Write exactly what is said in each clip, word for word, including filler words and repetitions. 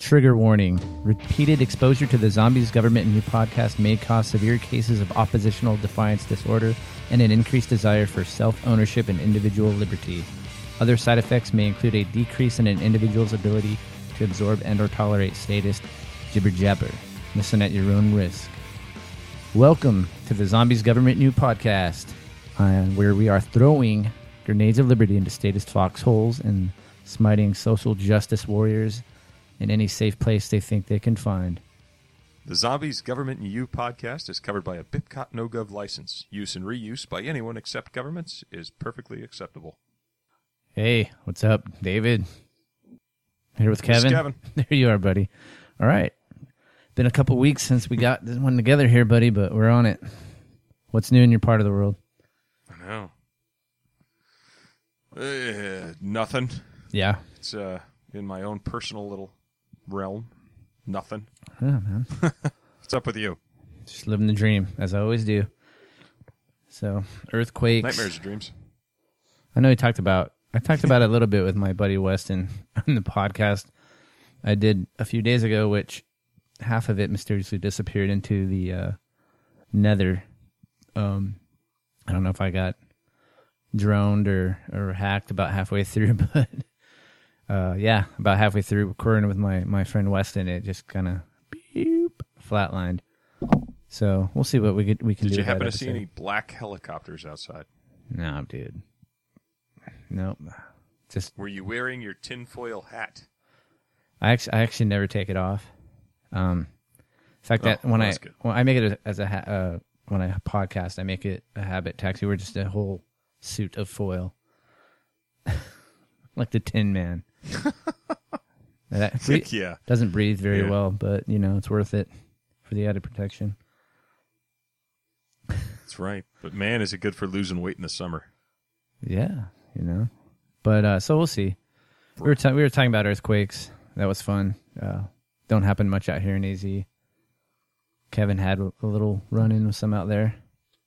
Trigger warning. Repeated exposure to the Zombies Government and You podcast may cause severe cases of oppositional defiance disorder and an increased desire for self-ownership and individual liberty. Other side effects may include a decrease in an individual's ability to absorb and or tolerate statist jibber-jabber. Listen at your own risk. Welcome to the Zombies Government New podcast, uh, where we are throwing grenades of liberty into statist foxholes and smiting social justice warriors in any safe place they think they can find. The Zombies Government and You podcast is covered by a BitCot NoGov license. Use and reuse by anyone except governments is perfectly acceptable. Hey, what's up, David? Here with Kevin. Kevin. There you are, buddy. All right. Been a couple weeks since we got this one together here, buddy, but we're on it. What's new in your part of the world? I know. Uh, nothing. Yeah. It's uh, in my own personal little realm. Nothing. Yeah, man. What's up with you? Just living the dream, as I always do. So, earthquakes. Nightmares and dreams. I know he talked about, I talked about it a little bit with my buddy Weston on the podcast I did a few days ago, which half of it mysteriously disappeared into the uh, nether. Um, I don't know if I got droned or, or hacked about halfway through, but uh, yeah, about halfway through recording with my, my friend Weston, it just kind of beep, flatlined. So we'll see what we could, we can Did do. Did you with happen that to see episode. any black helicopters outside? No, dude. Nope. Just Were you wearing your tinfoil hat? I actually, I actually never take it off. Um, in fact, Oh, that when I that's good. when I make it as a ha- uh, when I podcast, I make it a habit to actually wear just a whole suit of foil, like the Tin Man. That bre- Yeah. doesn't breathe very Yeah. well, but you know it's worth it for the added protection. That's right. But man, is it good for losing weight in the summer. Yeah, you know. But uh, so we'll see. We were ta- we were talking about earthquakes. That was fun. Uh, don't happen much out here in A Z. Kevin had a little run-in with some out there.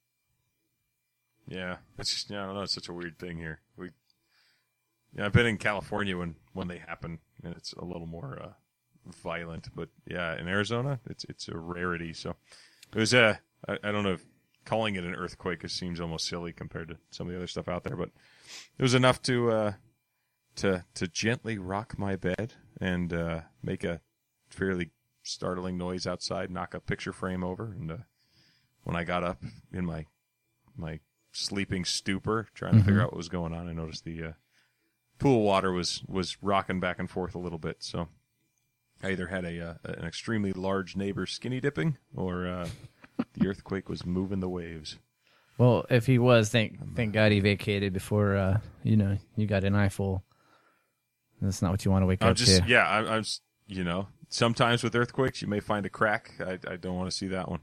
Yeah. It's just, yeah, I don't know. It's such a weird thing here. We, yeah, I've been in California when, when they happen, and it's a little more uh, violent. But yeah, in Arizona, it's it's a rarity. So it was a, I, I don't know if calling it an earthquake seems almost silly compared to some of the other stuff out there, but it was enough to uh, to to gently rock my bed and uh, make a fairly startling noise outside, knock a picture frame over, and uh, when I got up in my my sleeping stupor, trying to Mm-hmm. figure out what was going on, I noticed the uh, pool water was was rocking back and forth a little bit. So I either had a uh, an extremely large neighbor skinny dipping, or uh, the earthquake was moving the waves. Well, if he was, thank thank God he vacated before uh, you know you got an eyeful. That's not what you want to wake I'm up just to. yeah, I'm, I'm just, you know, sometimes with earthquakes you may find a crack. I I don't want to see that one.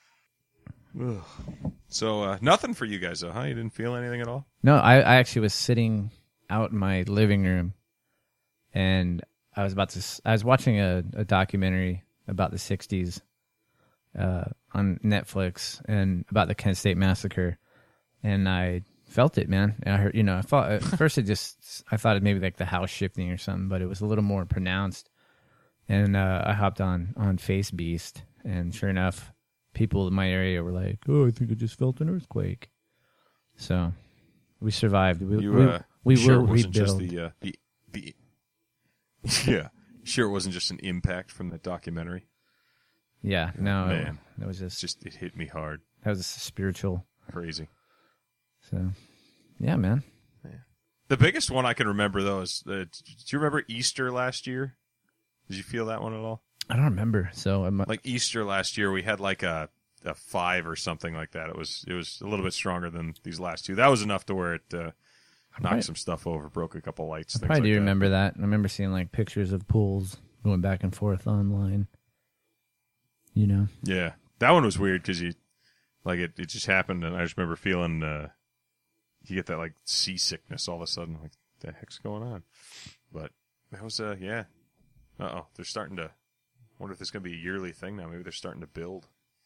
Ugh. So uh, nothing for you guys though, huh? You didn't feel anything at all? No, I, I actually was sitting out in my living room, and I was about to. s- I was watching a, a documentary about the sixties uh, on Netflix and about the Kent State Massacre, and I felt it, man. And I heard, you know, I thought at first it just, I thought it maybe like the house shifting or something, but it was a little more pronounced. And uh, I hopped on on Face Beast, and sure enough, people in my area were like, "Oh, I think I just felt an earthquake." So we survived. We You we, uh, we sure will it wasn't rebuild. just the uh, the the yeah, sure it wasn't just an impact from that documentary. Yeah, no, Man. that was It's just just it hit me hard, that was a spiritual. crazy. So, yeah, man. The biggest one I can remember though is uh, do you remember Easter last year? Did you feel that one at all? I don't remember. So I'm Like Easter last year, we had like a a five or something like that. It was it was a little bit stronger than these last two. That was enough to where it uh, knocked probably- some stuff over, broke a couple lights. I things probably like do that. remember that. I remember seeing like pictures of pools going back and forth online. You know. Yeah, that one was weird because you like it. It just happened, and I just remember feeling uh, you get that like seasickness all of a sudden. Like, what the heck's going on? But that was uh yeah. Uh oh, they're starting to. Wonder if this is going to be a yearly thing now. Maybe they're starting to build.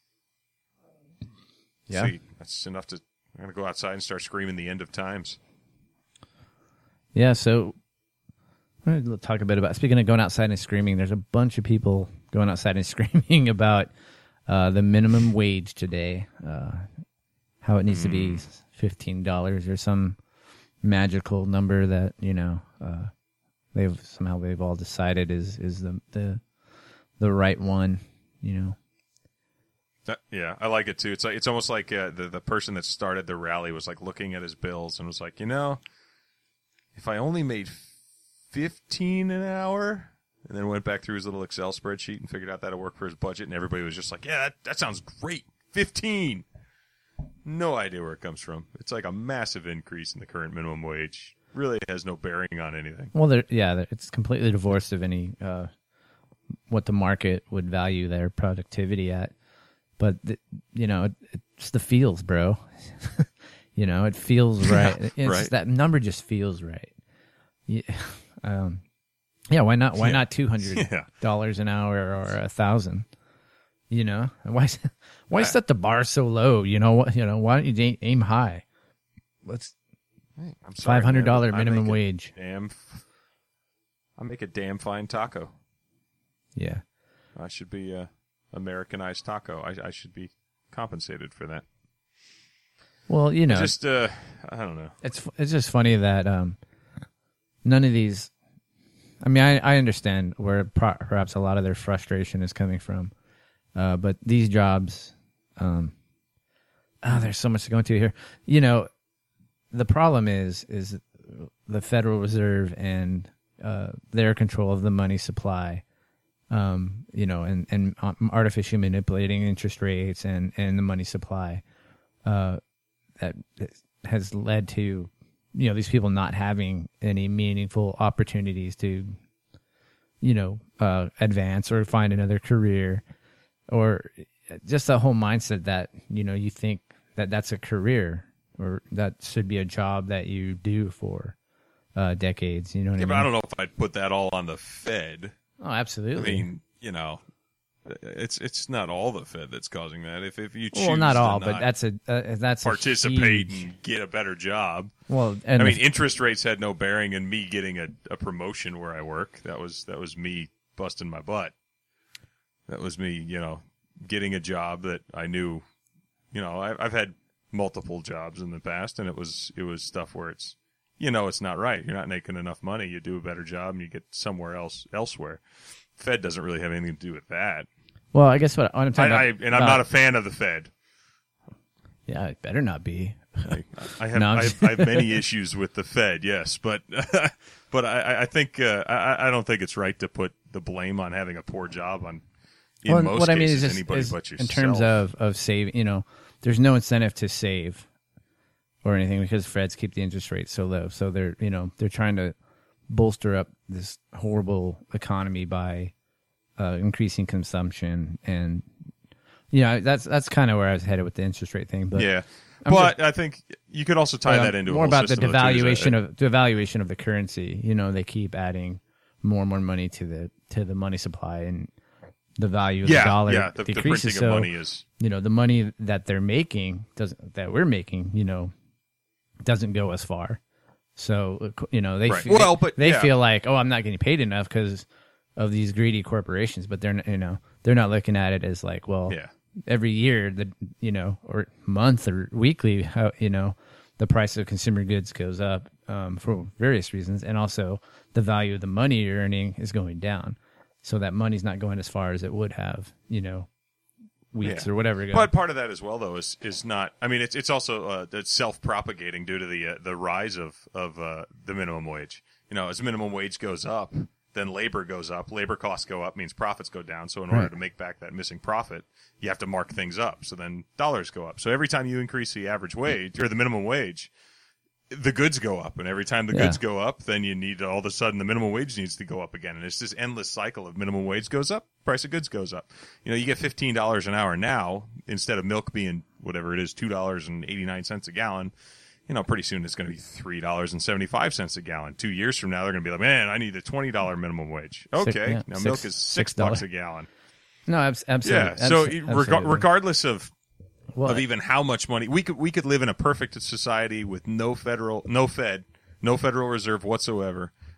Yeah. See, that's enough to. I'm going to go outside and start screaming the end of times. Yeah. So We'll talk a bit about, speaking of going outside and screaming, there's a bunch of people going outside and screaming about uh, the minimum wage today, uh, how it needs mm. to be fifteen dollars or some magical number that, you know, uh, they've somehow they've all decided is, is the, the, the right one, you know. That, yeah, I like it too. It's like, it's almost like uh, the, the person that started the rally was like looking at his bills and was like, you know, if I only made fifteen an hour, and then went back through his little Excel spreadsheet and figured out that'll work for his budget, and everybody was just like, yeah, that, that sounds great. fifteen. No idea where it comes from. It's like a massive increase in the current minimum wage. Really has no bearing on anything. Well, yeah, it's completely divorced of any uh, what the market would value their productivity at. But, the, you know, it, it's the feels, bro. You know, it feels right. Yeah, it's, right. That number just feels right. Yeah. Um, yeah, why not? Why yeah. not two hundred dollars yeah. an hour or a thousand? You know, why? Why yeah. set the bar so low? You know what? You know, why don't you aim high? Let's five hundred dollar minimum wage. Damn, I make a damn fine taco. Yeah, I should be a Americanized taco. I, I should be compensated for that. Well, you know, it's just uh, I don't know. It's it's just funny that um. None of these, I mean, I, I understand where pro- perhaps a lot of their frustration is coming from, uh, but these jobs, um, oh, there's so much to go into here. You know, the problem is is the Federal Reserve and uh, their control of the money supply, um, you know, and, and artificially manipulating interest rates and, and the money supply uh, that has led to, you know, these people not having any meaningful opportunities to, you know, uh, advance or find another career, or just the whole mindset that, you know, you think that that's a career or that should be a job that you do for uh, decades. You know what yeah, I mean? But I don't know if I'd put that all on the Fed. Oh, absolutely. I mean, you know, it's it's not all the Fed that's causing that. If if you choose well, not all, to but not that's a uh, that's participate a huge... and get a better job. Well, and I the... mean, interest rates had no bearing in me getting a, a promotion where I work. That was that was me busting my butt. That was me, you know, getting a job that I knew. You know, I, I've had multiple jobs in the past, and it was it was stuff where it's, you know, it's not right. You're not making enough money. You do a better job, and you get somewhere else elsewhere. Fed doesn't really have anything to do with that. Well, I guess what, what I'm talking I, about, I, and I'm about, not a fan of the Fed. Yeah, it better not be. I, I have no, I have, I have many issues with the Fed, yes, but but I, I think uh, I, I don't think it's right to put the blame on having a poor job on. In well, most what cases, I mean is, just, anybody is but yourself. In terms of of saving, you know, there's no incentive to save or anything because Feds keep the interest rate so low. So they're you know they're trying to bolster up this horrible economy by uh, increasing consumption, and you know that's that's kind of where I was headed with the interest rate thing. But yeah, I'm but just, I think you could also tie uh, that into more a whole about the system devaluation too, of devaluation of the currency. You know, they keep adding more and more money to the to the money supply, and the value of yeah, the dollar yeah, the, decreases. The printing so of money is, you know, the money that they're making doesn't that we're making, you know, doesn't go as far. So you know they right. feel, well, but they yeah. feel like, oh, I'm not getting paid enough because of these greedy corporations, but they're not, you know they're not looking at it as like, well, yeah. every year the you know or month or weekly, how you know the price of consumer goods goes up um, for various reasons, and also the value of the money you're earning is going down. So that money's not going as far as it would have, you know, weeks yeah. or whatever ago. But part of that as well, though, is is not. I mean, it's it's also uh, it's self-propagating due to the uh, the rise of of uh, the minimum wage. You know, as minimum wage goes up, then labor goes up. Labor costs go up means profits go down. So in order right. to make back that missing profit, you have to mark things up. So then dollars go up. So every time you increase the average wage or the minimum wage, the goods go up, and every time the yeah. goods go up, then you need all of a sudden the minimum wage needs to go up again, and it's this endless cycle of minimum wage goes up, price of goods goes up. You know, you get fifteen dollars an hour now instead of milk being whatever it is, two dollars and eighty nine cents a gallon. You know, pretty soon it's going to be three dollars and seventy five cents a gallon. Two years from now, they're going to be like, man, I need a twenty dollar minimum wage. Okay, six, yeah, now six, milk is six, six bucks a gallon. No, ab- absolutely. Yeah, so abso- reg- absolutely. regardless of. Well, of even how much money we could we could live in a perfect society with no federal no Fed no Federal Reserve whatsoever,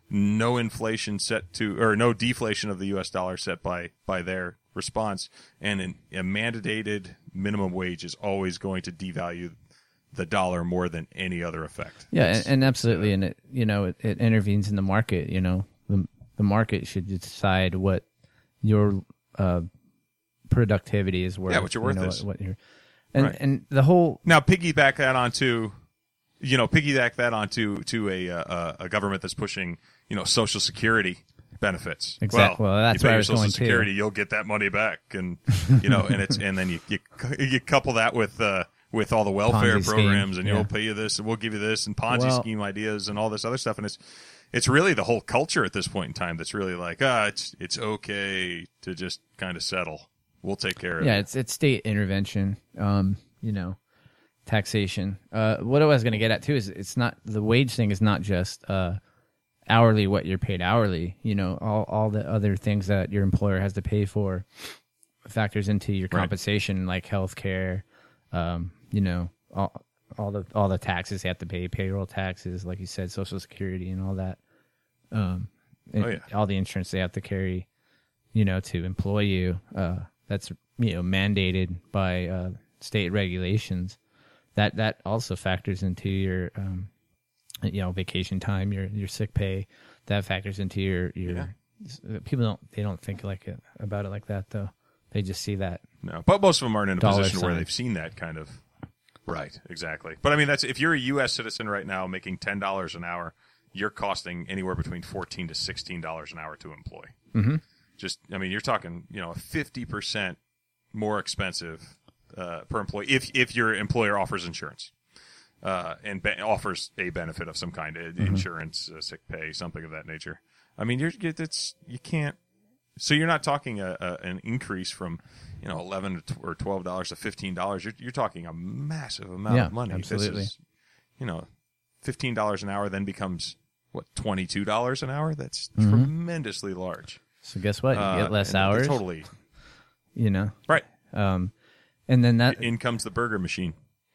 no inflation set to, or no deflation of the U S dollar set by, by their response, and an, a mandated minimum wage is always going to devalue the dollar more than any other effect. Yeah, and, and absolutely, uh, and it you know it, it intervenes in the market. You know, the the market should decide what your uh, productivity is worth. Yeah, what your worth you know, is. What, what your, and right. and the whole now piggyback that onto, you know, piggyback that onto to a uh, a government that's pushing, you know, Social Security benefits. Exactly. Well, well that's you pay where I your was Social going Security, too. You'll get that money back, and you know, and it's and then you you, you couple that with. Uh, with all the welfare Ponzi programs, scheme. and yeah. you'll pay you this, and we'll give you this, and Ponzi well, scheme ideas, and all this other stuff, and it's it's really the whole culture at this point in time that's really like, ah, it's it's okay to just kind of settle. We'll take care of yeah, it. Yeah, it's it's state intervention, um, you know, taxation. Uh, what I was going to get at too is it's not the wage thing is not just uh, hourly what you're paid hourly. You know, all all the other things that your employer has to pay for factors into your compensation, right. like health care. Um, you know, all, all the all the taxes they have to pay, payroll taxes, like you said, Social Security and all that. Um, and oh, yeah. all the insurance they have to carry, you know, to employ you. Uh, that's you know mandated by uh, state regulations. That that also factors into your, um, you know, vacation time, your your sick pay. That factors into your your. Yeah. People don't they don't think like it, about it like that though. They just see that. No, but most of them aren't in a position sign. where they've seen that kind of. Right, exactly. But I mean, that's if you're a U S citizen right now making ten dollars an hour, you're costing anywhere between fourteen to sixteen dollars an hour to employ. Mm-hmm. Just, I mean, you're talking, you know, fifty percent more expensive uh, per employee if if your employer offers insurance uh, and be- offers a benefit of some kind, mm-hmm. insurance, uh, sick pay, something of that nature. I mean, you're it's you can't. So you're not talking a, a an increase from, you know, eleven or twelve dollars to fifteen dollars. You're you're talking a massive amount yeah, of money. Absolutely. This is, you know, fifteen dollars an hour then becomes what twenty two dollars an hour. That's mm-hmm. tremendously large. So guess what? You uh, get less hours. Totally. You know. Right. Um, and then that in comes the burger machine.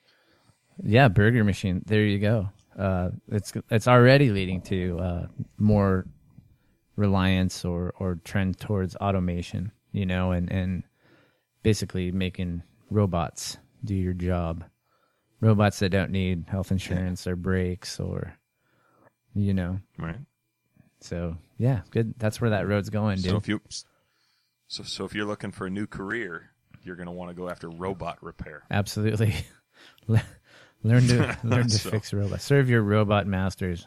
Yeah, burger machine. There you go. Uh, it's it's already leading to uh, more reliance or, or trend towards automation, you know, and, and basically making robots do your job. Robots that don't need health insurance or brakes or, you know. Right. So, yeah, good. That's where that road's going, dude. So if, you, so, so if you're looking for a new career, you're going to want to go after robot repair. Absolutely. learn to learn to so. fix robots. Serve your robot masters.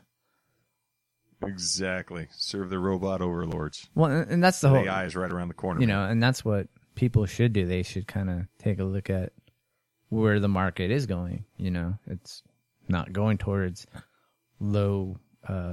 Exactly. Serve the robot overlords. Well, and that's the, the whole... A I is right around the corner. You know, and that's what people should do. They should kind of take a look at where the market is going. You know, it's not going towards low uh,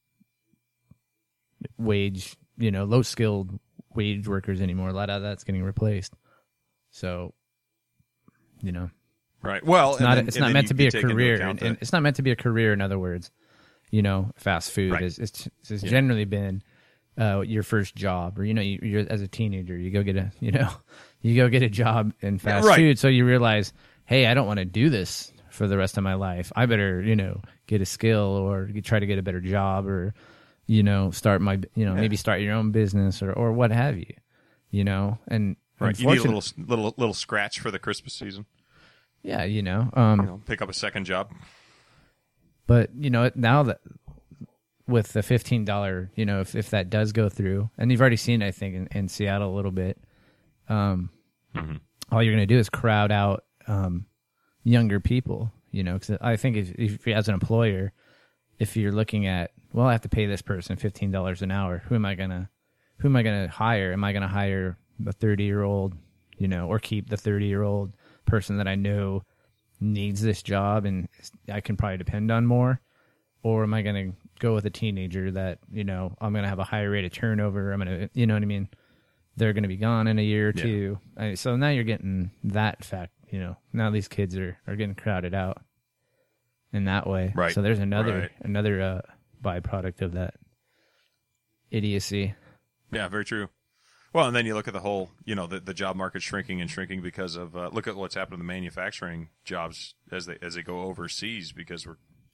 wage, you know, low-skilled wage workers anymore. A lot of that's getting replaced. So, you know. Right. Well, it's not, then, it's not meant you, to be a career. And, and it's not meant to be a career, in other words. You know, fast food right. is it's, it's yeah. generally been uh, your first job, or you know, you, you're as a teenager, you go get a you know, you go get a job in fast yeah, right. food, so you realize, hey, I don't want to do this for the rest of my life. I better you know get a skill or try to get a better job, or you know start my you know yeah. maybe start your own business or, or what have you, you know. And right, you need a little little little scratch for the Christmas season. Yeah, you know, um, you know, pick up a second job. But, you know, now that with the fifteen dollars, you know, if, if that does go through, and you've already seen, I think, in, in Seattle a little bit, um, mm-hmm. all you're going to do is crowd out um, younger people, you know, because I think if, if as an employer, if you're looking at, well, I have to pay this person fifteen dollars an hour, who am I going to, who am I going to hire? Am I going to hire a thirty-year-old, you know, or keep the thirty-year-old person that I know needs this job and I can probably depend on more, or am I going to go with a teenager that, you know, I'm going to have a higher rate of turnover. I'm going to, you know what I mean? They're going to be gone in a year or yeah. two. So now you're getting that fact, you know, now these kids are, are getting crowded out in that way. Right. So there's another, right. another uh, byproduct of that idiocy. Yeah, very true. Well, and then you look at the whole, you know, the, the job market shrinking and shrinking because of, uh, look at what's happened to the manufacturing jobs as they as they go overseas because we're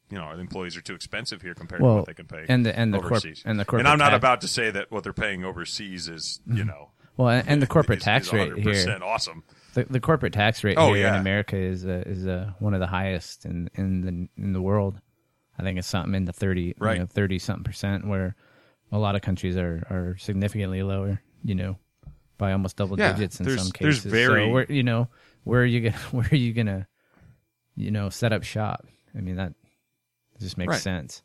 you know, employees are too expensive here compared well, to what they can pay and the and the corp- overseas. and the corporate and I'm not tax- about to say that what they're paying overseas is, you know, well, and, and the corporate is, tax is rate one hundred percent here. awesome. The, the corporate tax rate Oh, here in yeah. America is uh, is uh, one of the highest in in the in the world. I think it's something in the thirty, Right. you know, thirty something percent, where a lot of countries are, are significantly lower. You know, by almost double Yeah, digits in there's- some there's cases. very- so where, you know, where are you gonna where are you gonna, you know, set up shop? I mean, that just makes Right. sense.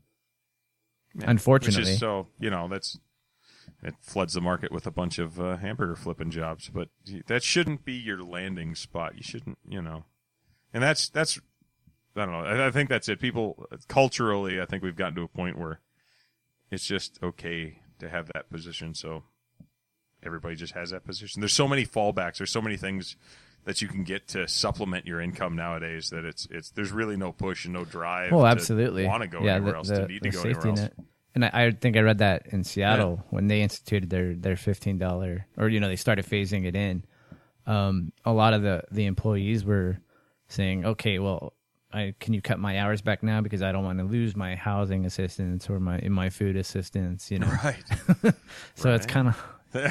Yeah. Unfortunately. Which is so, you know, that's it floods the market with a bunch of uh, hamburger flipping jobs, but that shouldn't be your landing spot. You shouldn't, you know, and that's that's I don't know. I, I think that's it. People culturally, I think we've gotten to a point where it's just okay to have that position. So everybody just has that position. There's so many fallbacks. There's so many things that you can get to supplement your income nowadays that it's it's there's really no push and no drive. Well, to absolutely. want to go yeah, anywhere the, else, the, to need the to go safety anywhere else. net. And I, I think I read that in Seattle when they instituted their, their fifteen dollars, or, you know, they started phasing it in. Um, a lot of the, the employees were saying, okay, well, I, can you cut my hours back now because I don't want to lose my housing assistance or my my food assistance, you know. Right. So it's Right. kind of,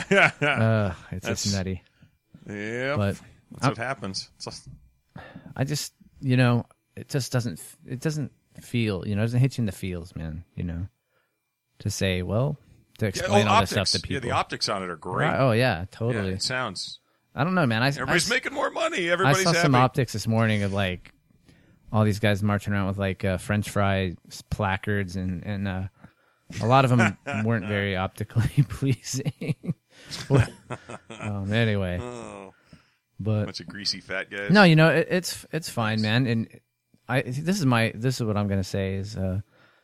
uh, it's That's- just nutty. Yeah, But that's what happens. It's just- I just, you know, it just doesn't, it doesn't feel, you know, it doesn't hit you in the feels, man, you know, to say, well, to yeah, explain oh, all optics. this stuff to Yeah, people. the optics on it are great. Right, oh, yeah, Yeah, totally. it sounds. I don't know, man. I, Everybody's I, making more money. I Everybody's saw happy. some optics this morning of like all these guys marching around with like uh, French fry placards, and and uh, a lot of them weren't very optically pleasing. Well, um, anyway, Oh, but bunch of greasy fat guys. no, you know it, it's it's fine, man. And I this is my this is what I'm gonna say is uh,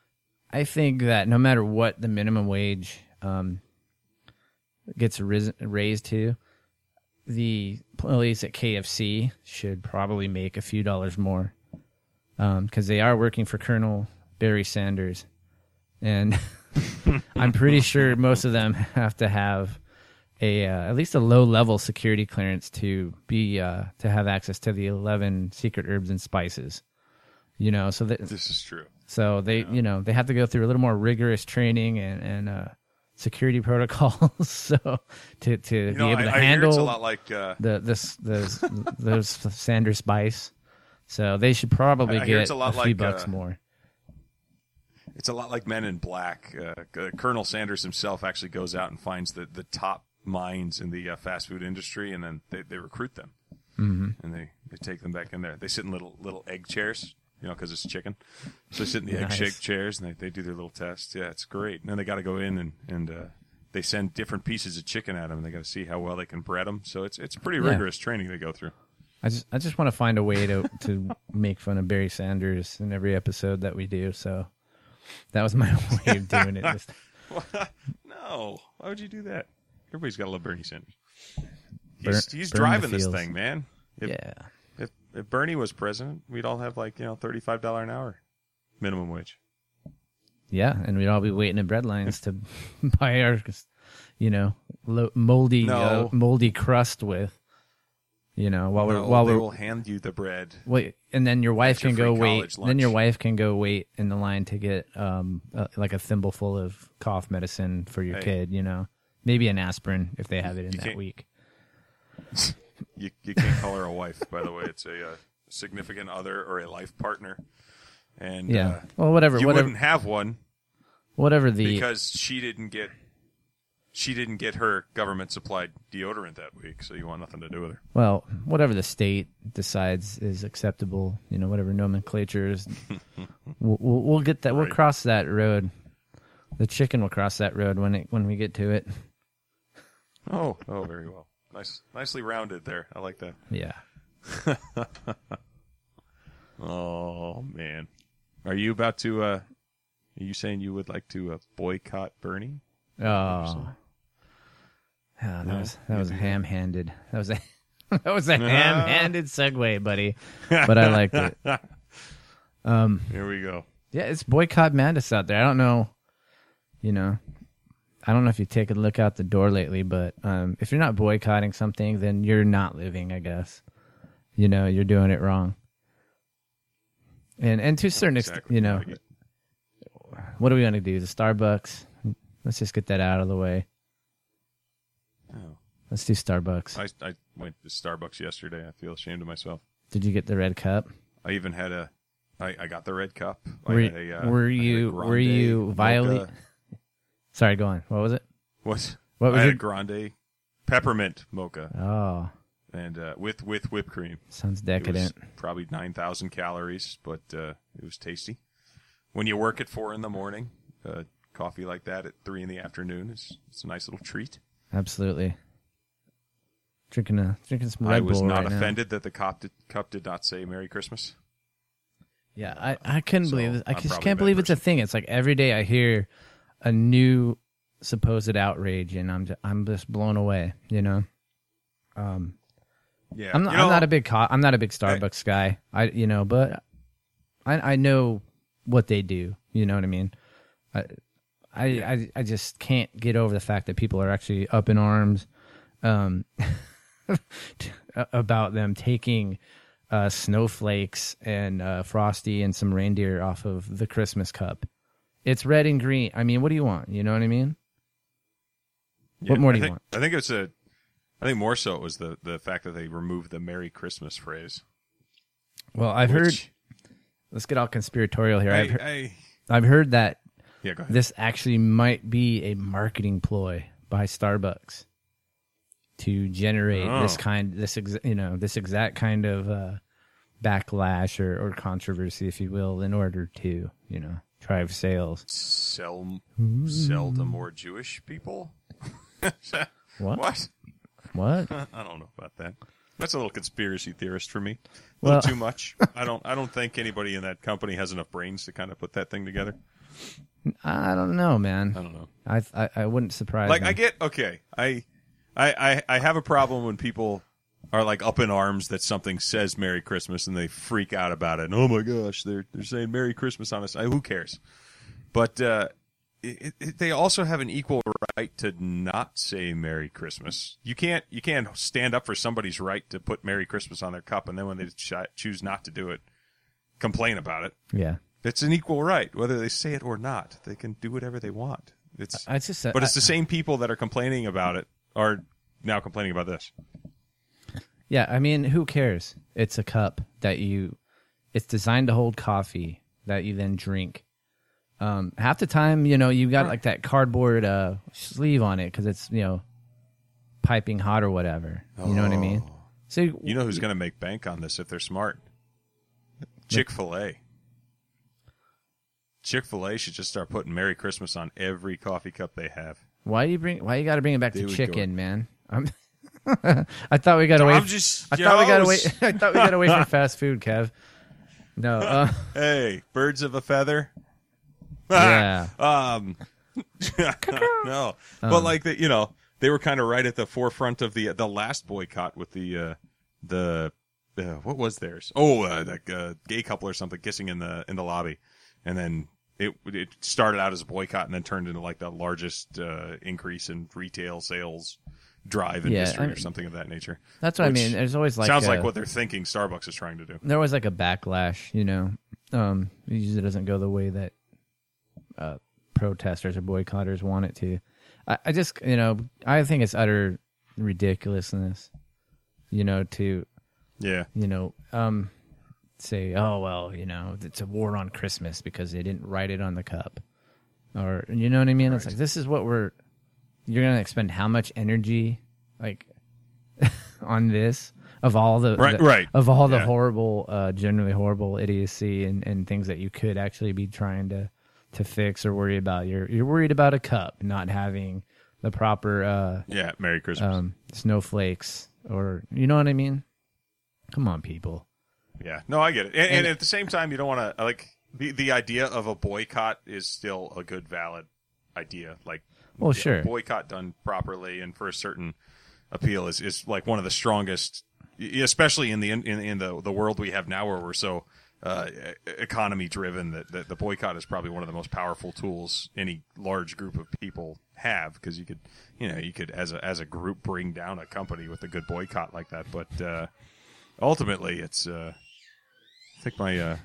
I think that no matter what the minimum wage um, gets risen, raised to, the employees at K F C should probably make a few dollars more, because they are working for Colonel Barry Sanders, and I'm pretty sure most of them have to have a uh, at least a low level security clearance to be uh, to have access to the eleven secret herbs and spices. You know, so that This is true. so they you know they have to go through a little more rigorous training and and uh, security protocols, so to to You be know, able I, to I hear handle it's a lot like. Uh, the this those those Sanders spice. So they should probably I hear get it's a lot few like, bucks uh, more. It's a lot like Men in Black. Uh, uh, Colonel Sanders himself actually goes out and finds the, the top minds in the uh, fast food industry, and then they, they recruit them. Mm-hmm. And they, they take them back in there. They sit in little little egg chairs, you know, because it's chicken. So they sit in the egg Nice. shake chairs, and they, they do their little tests. Yeah, it's great. And then they got to go in, and, and uh, they send different pieces of chicken at them, and they got to see how well they can bread them. So it's it's pretty Yeah. rigorous training they go through. I just I just want to find a way to to make fun of Barry Sanders in every episode that we do. So that was my way of doing it. This No, why would you do that? Everybody's got to love Bernie Sanders. Burn- He's, he's burn the driving this fields. thing, man. If, yeah. if, if Bernie was president, we'd all have like, you know, thirty-five dollars an hour minimum wage. Yeah, and we'd all be waiting in bread lines to buy our, you know, lo- moldy No. uh, moldy crust with, you know, while we're No, while they we're will hand you the bread. wait, and then your wife That's can your go free wait. college Then your lunch. wife can go wait in the line to get um uh, like a thimble full of cough medicine for your Hey. kid. You know, maybe an aspirin if they have it in You that can't- week. You, you can't call her a wife, by the way. It's a, uh significant other or a life partner. And Yeah. uh, well, whatever, you whatever, wouldn't have one whatever the because she didn't get she didn't get her government supplied deodorant that week, so you want nothing to do with her. well, whatever the state decides is acceptable. You know, whatever nomenclature is, we'll, we'll we'll get that. We'll Right. cross that road. The chicken will cross that road when it when we get to it. Oh, oh, very well. Nice, nicely rounded there. I like that. Yeah. Oh man, are you about to? Uh, are you saying you would like to uh, boycott Bernie? Oh, yeah, that No, was that you was do that. ham-handed. That was a that was a ham-handed segue, buddy. But I liked it. Um, Here we go. yeah, it's boycott madness out there. I don't know, you know, I don't know if you take a look out the door lately, but um, if you're not boycotting something, then you're not living. I guess, you know, you're doing it wrong. And and to a certain extent, Exactly. you know, what are we going to do? The Starbucks? Let's just get that out of the way. Oh. Let's do Starbucks. I, I went to Starbucks yesterday. I feel ashamed of myself. Did you get the red cup? I even had a, I, I got the red cup. Were, I had a, uh, were I had a you grande were you violate? mocha. Sorry, go on. What was it? What? What was I had it? a grande peppermint mocha, Oh, and uh, with with whipped cream. sounds It decadent. was probably nine thousand calories, but uh, it was tasty. When you work at four in the morning, uh, coffee like that at three in the afternoon is it's a nice little treat. Absolutely. Drinking a drinking some Red I was Bull not right offended that the cup did, cup did not say Merry Christmas. now. Yeah, I, I couldn't So, believe it. I I'm just probably can't a bad believe it's a person. thing. It's like every day I hear a new supposed outrage, and I'm just, I'm just blown away. You know. Um, Yeah, I'm not, you know, I'm not a big co- I'm not a big Starbucks guy. I you know, but I I know what they do. You know what I mean? I I I, I just can't get over the fact that people are actually up in arms um, about them taking uh, snowflakes and uh, Frosty and some reindeer off of the Christmas cup. It's red and green. I mean, what do you want? You know what I mean? yeah, what more I do you think, want? I think it's a. I think more so it was the the fact that they removed the Merry Christmas phrase. Well, I've heard. which Let's get all conspiratorial here. I, I've, heard, I, I've heard that yeah, go ahead. this actually might be a marketing ploy by Starbucks to generate Oh. this kind, this ex, you know, this exact kind of uh, backlash or, or controversy, if you will, in order to, you know, drive sales. Sell sell to more Jewish people. What? What? What? I don't know about that. That's a little conspiracy theorist for me. A Well- little too much. I don't. I don't think anybody in that company has enough brains to kind of put that thing together. I don't know, man. I don't know. I I, I wouldn't surprise Like me. I get okay. I, I I I have a problem when people are like up in arms that something says Merry Christmas and they freak out about it. And, oh my gosh, they're they're saying Merry Christmas on us. I, who cares? But uh, it, it, they also have an equal right to not say Merry Christmas. You can't you can't stand up for somebody's right to put Merry Christmas on their cup, and then when they ch- choose not to do it, complain about it. yeah. It's an equal right, whether they say it or not. They can do whatever they want. It's I just but it's I- the same people that are complaining about it are now complaining about this. Yeah, I mean, who cares? It's a cup that you, it's designed to hold coffee that you then drink. Um, half the time, you know, you got like that cardboard uh, sleeve on it because it's, you know, piping hot or whatever. You know what I mean? So You know who's going to make bank on this if they're smart? Chick-fil-A. Chick-fil-A should just start putting Merry Christmas on every coffee cup they have. why you bring? Why you got to bring it back They to would chicken, go- man? I'm I thought we got away. I'm just I thought we got away. yours. I thought we got away from fast food, Kev. No. Uh, Hey, birds of a feather. Yeah. um. no, but like the, you know, they were kind of right at the forefront of the the last boycott with the uh, the uh, what was theirs? Oh, uh, that uh, gay couple or something kissing in the in the lobby, and then it it started out as a boycott and then turned into like the largest uh, increase in retail sales drive in Yeah, history I mean, or something of that nature. that's what I Which mean. There's always like sounds a- like what they're thinking Starbucks is trying to do. there was like a backlash, you know. Um, it usually doesn't go the way that uh, protesters or boycotters want it to. I, I just, you know, I think it's utter ridiculousness, you know, to, Yeah. you know, um, say, oh, well, you know, it's a war on Christmas because they didn't write it on the cup. Or, you know what I mean? It's Right. like, this is what we're, you're going to expend how much energy, like, on this? Of all the, Right, the- right. of all the Yeah. horrible, uh, generally horrible idiocy and, and things that you could actually be trying to, to fix or worry about. You're you're worried about a cup not having the proper uh, Yeah. Merry Christmas. um, snowflakes, or you know what I mean. Come on, people. Yeah, no, I get it, and, and And- at the same time, you don't want to like the the idea of a boycott is still a good, valid idea. Like, Well, yeah, sure. a boycott done properly and for a certain appeal is, is like one of the strongest, especially in the in, in the the world we have now, where we're so uh, economy driven. That, that the boycott is probably one of the most powerful tools any large group of people have, because you could, you know, you could as a as a group bring down a company with a good boycott like that, but. Uh, Ultimately, it's. Uh, I think my uh,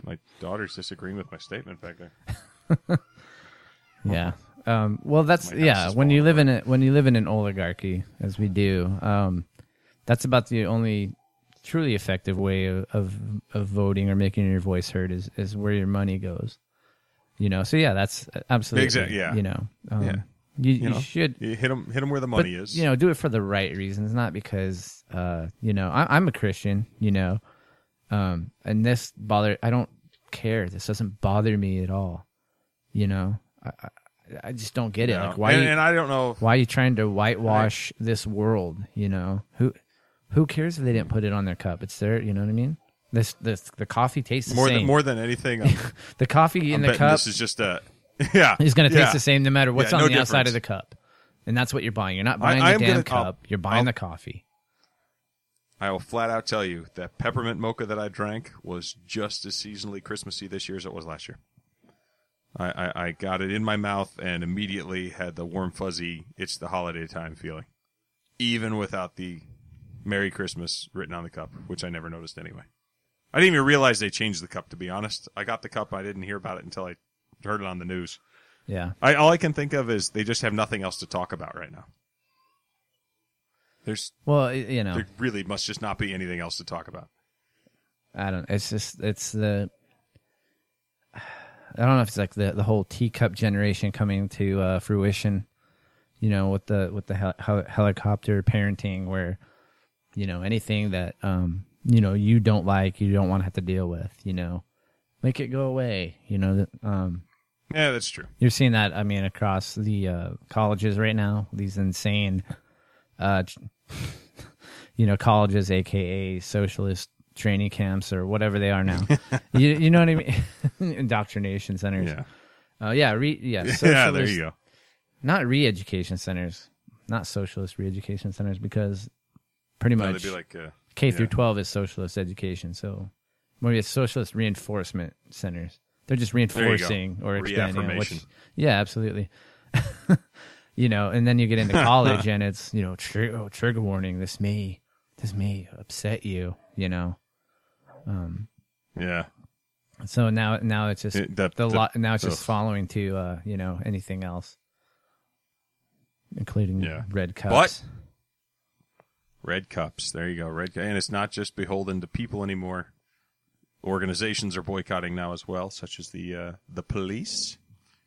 My daughter's disagreeing with my statement back there. Yeah. Um, well, that's My house yeah. is When you falling live in a when you live in an oligarchy, as we do, um, that's about the only truly effective way of, of of voting or making your voice heard is is where your money goes. You know. So yeah, that's absolutely Exactly, yeah. You know. Um, Yeah. You, You you know, should you hit them, hit them where the money but, is. You know, do it for the right reasons, not because, uh, you know, I, I'm a Christian, you know, um, and this bother, I don't care. This doesn't bother me at all. You know, I, I, I just don't get it. Yeah. Like, why, and, you, and I don't know. If, why are you trying to whitewash I, this world? You know, who, who cares if they didn't put it on their cup? It's their, you know what I mean? This, this, the coffee tastes the more same. Than, more than anything, I'm, the coffee in I'm the cup. This is just a, yeah. It's going to yeah. taste the same no matter what's yeah, on no the outside difference. of the cup. And that's what you're buying. You're not buying I, the I damn gonna, cup. I'll, you're buying I'll, the coffee. I will flat out tell you that peppermint mocha that I drank was just as seasonally Christmassy this year as it was last year. I, I, I got it in my mouth and immediately had the warm, fuzzy, it's the holiday time feeling. Even without the Merry Christmas written on the cup, which I never noticed anyway. I didn't even realize they changed the cup, to be honest. I got the cup. I didn't hear about it until I heard it on the news. Yeah. I, all I can think of is they just have nothing else to talk about right now. There's Well, you know, there really must just not be anything else to talk about. I don't. It's just it's the. I don't know if it's like the the whole teacup generation coming to uh, fruition. You know, with the with the hel- hel- helicopter parenting, where you know anything that um you know you don't like, you don't want to have to deal with. You know, make it go away. You know that um. Yeah, that's true. You're seeing that, I mean, across the uh, colleges right now. These insane, uh, you know, colleges, a k a socialist training camps or whatever they are now. you, you know what I mean? Indoctrination centers. Yeah. Uh, yeah, re, yeah, socialist, Yeah, there you go. Not re-education centers. Not socialist re-education centers because pretty No, much they'd be like, uh, K through yeah. twelve is socialist education. So maybe it's socialist reinforcement centers. They're just reinforcing or expanding. Which, Reaffirmation. yeah, absolutely. You know, and then you get into college and it's, you know, tr- oh, trigger warning. This may, this may upset you, you know. Um, Yeah. so now, now it's just It- the- the, the- lo- now it's just ugh. following to, uh, you know, anything else, including Yeah. red cups. Red cups. There you go. Red cu- And it's not just beholden to people anymore. Organizations are boycotting now as well, such as the uh, the police.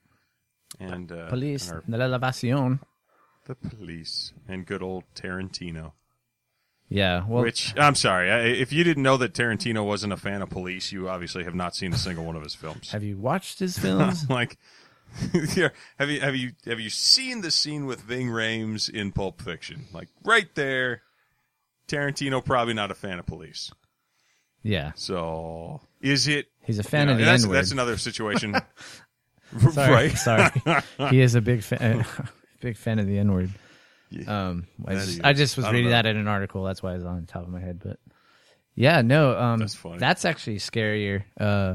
And uh, Police, our- de la elevación. the police. And good old Tarantino. Yeah, well, Which, I'm sorry, I, if you didn't know that Tarantino wasn't a fan of police, you obviously have not seen a single one of his films. have you watched his films? like, yeah, have you have you have you seen the scene with Ving Rhames in Pulp Fiction? Like right there, Tarantino probably not a fan of police. Yeah, So is it? he's a fan you know, of the that's, N-word. that's another situation, Sorry, right? sorry. He is a big fan, big fan of the N-word. Yeah. Um, I That just, he I is. just was I don't reading know. that in an article. That's why it's on the top of my head. But yeah, no, um, That's funny. that's actually scarier. Uh,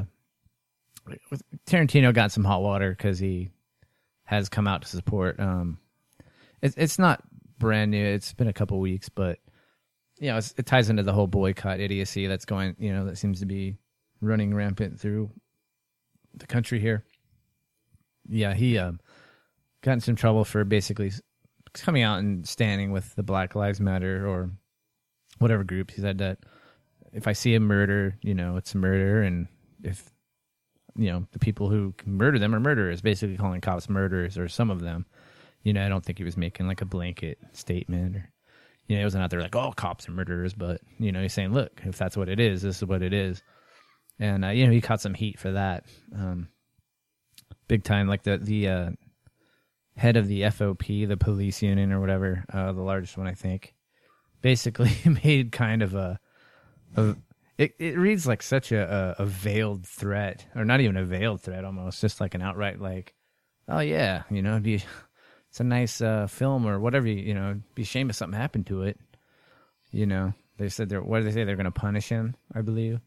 Tarantino got some hot water because he has come out to support. Um, it's it's not brand new. It's been a couple weeks, but you know, it's, it ties into the whole boycott idiocy that's going. You know, that seems to be running rampant through the country here. Yeah, he um, got in some trouble for basically coming out and standing with the Black Lives Matter or whatever group. He said that if I see a murder, you know, it's a murder, and if you know the people who murder them are murderers, basically calling cops murderers or some of them. You know, I don't think he was making like a blanket statement or, you know, he wasn't out there like, oh, cops are murderers, but you know, he's saying, look, if that's what it is, this is what it is. And uh, you know, he caught some heat for that, um, big time. Like the the uh, head of the F O P, the police union or whatever, uh, the largest one, I think, basically made kind of a, a it it reads like such a, a a veiled threat, or not even a veiled threat, almost just like an outright like, oh yeah, you know, it'd be it's a nice uh, film or whatever, you know, it'd be a shame if something happened to it. You know, they said they're what did they say they're going to punish him, I believe.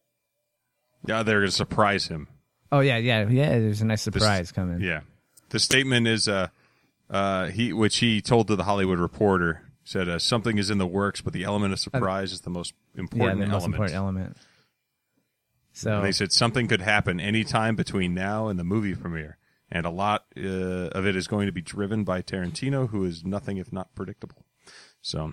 Yeah, they're going to surprise him. Oh yeah, yeah, yeah. There's a nice surprise This- coming. Yeah, the statement is uh, uh, he which he told to the Hollywood Reporter said uh, something is in the works, but the element of surprise is the most yeah, important the most element. important element. So and they said something could happen anytime between now and the movie premiere, and a lot uh, of it is going to be driven by Tarantino, who is nothing if not predictable. So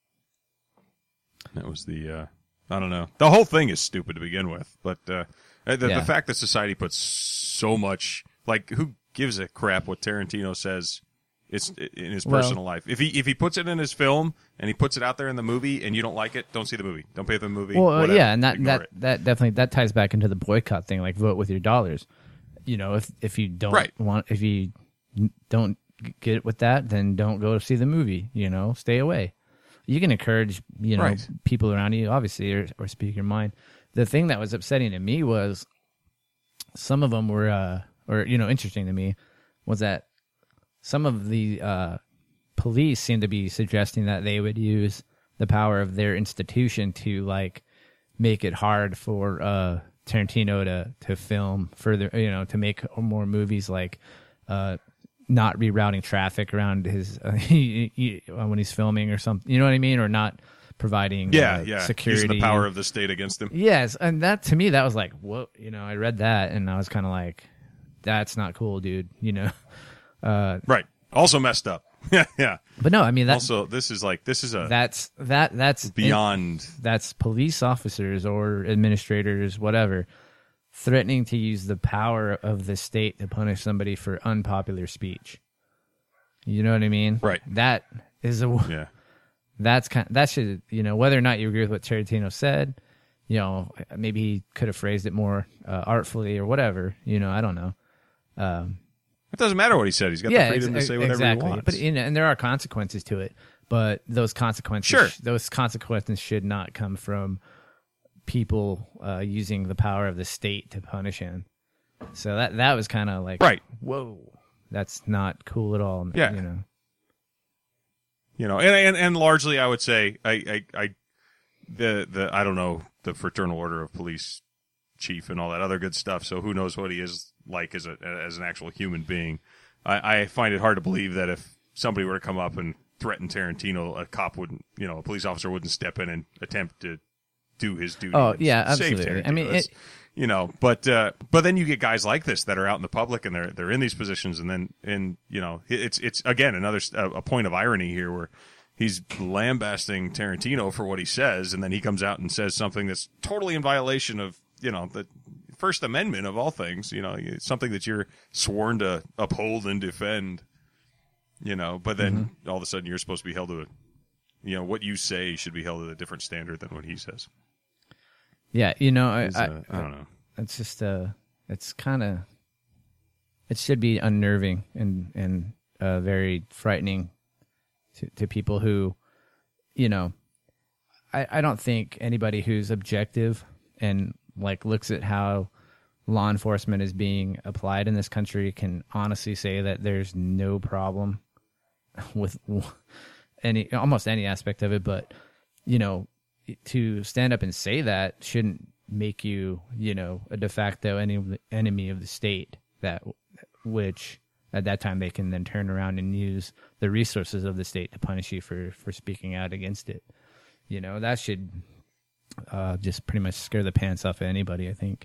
that was the, uh, I don't know. The whole thing is stupid to begin with, but uh, the, Yeah. the fact that society puts so much, like, who gives a crap what Tarantino says it's in his personal Well- life? If he if he puts it in his film and he puts it out there in the movie and you don't like it, don't see the movie. Don't pay for the movie. Well, uh, whatever. yeah, and that Ignore that, it. that definitely that ties back into the boycott thing. Like, vote with your dollars. You know, if if you don't Right. want, if you don't get it with that, then don't go to see the movie. You know, stay away. You can encourage, you know, Right. people around you, obviously, or, or speak your mind. The thing that was upsetting to me was some of them were, uh, or you know, interesting to me was that some of the uh, police seemed to be suggesting that they would use the power of their institution to like make it hard for uh, Tarantino to to film further, you know, to make more movies, like uh, not rerouting traffic around his uh, he, he, when he's filming or something. You know what I mean? Or not providing Yeah, uh, yeah. security. Using the power of the state against him. Yes, and that to me that was like, whoa, you know, I read that and I was kind of like, that's not cool, dude. You know. Uh, Right. Also messed up. Yeah, yeah. but no, I mean that. Also, this is like this is a That's that. That's beyond. that's police officers or administrators, whatever, threatening to use the power of the state to punish somebody for unpopular speech. You know what I mean? Right. That is a. Yeah. That's kind. That should, you know, whether or not you agree with what Tarantino said, you know, maybe he could have phrased it more uh, artfully or whatever. You know, I don't know. Um, It doesn't matter what he said. He's got yeah, the freedom ex- to say whatever exactly. he wants. But you know, and there are consequences to it. But those consequences, Sure. those consequences should not come from people uh, using the power of the state to punish him. So that that was kind of like, Right. whoa, that's not cool at all. Yeah. You know. You know, and, and and largely, I would say, I, I, I, the the I don't know the Fraternal Order of Police chief and all that other good stuff. So who knows what he is like as a as an actual human being? I, I find it hard to believe that if somebody were to come up and threaten Tarantino, a cop wouldn't, you know, a police officer wouldn't step in and attempt to do his duty. Oh, and yeah, save absolutely. Tarantino. I mean, That's- it- you know, but uh, but then you get guys like this that are out in the public and they're they're in these positions, and then and you know, it's it's again another a point of irony here where he's lambasting Tarantino for what he says, and then he comes out and says something that's totally in violation of, you know, the First Amendment of all things. You know, something that you're sworn to uphold and defend. You know, but then Mm-hmm. all of a sudden you're supposed to be held to a, you know, what you say should be held to a different standard than what he says. Yeah, you know, I, It's, I, uh, I don't know. it's just uh, it's kind of, it should be unnerving and and uh, very frightening to to people who, you know, I I don't think anybody who's objective and like looks at how law enforcement is being applied in this country can honestly say that there's no problem with any almost any aspect of it. But you know, to stand up and say that shouldn't make you, you know, a de facto enemy enemy of the state. That which at that time they can then turn around and use the resources of the state to punish you for for speaking out against it. You know, that should uh, just pretty much scare the pants off of anybody, I think.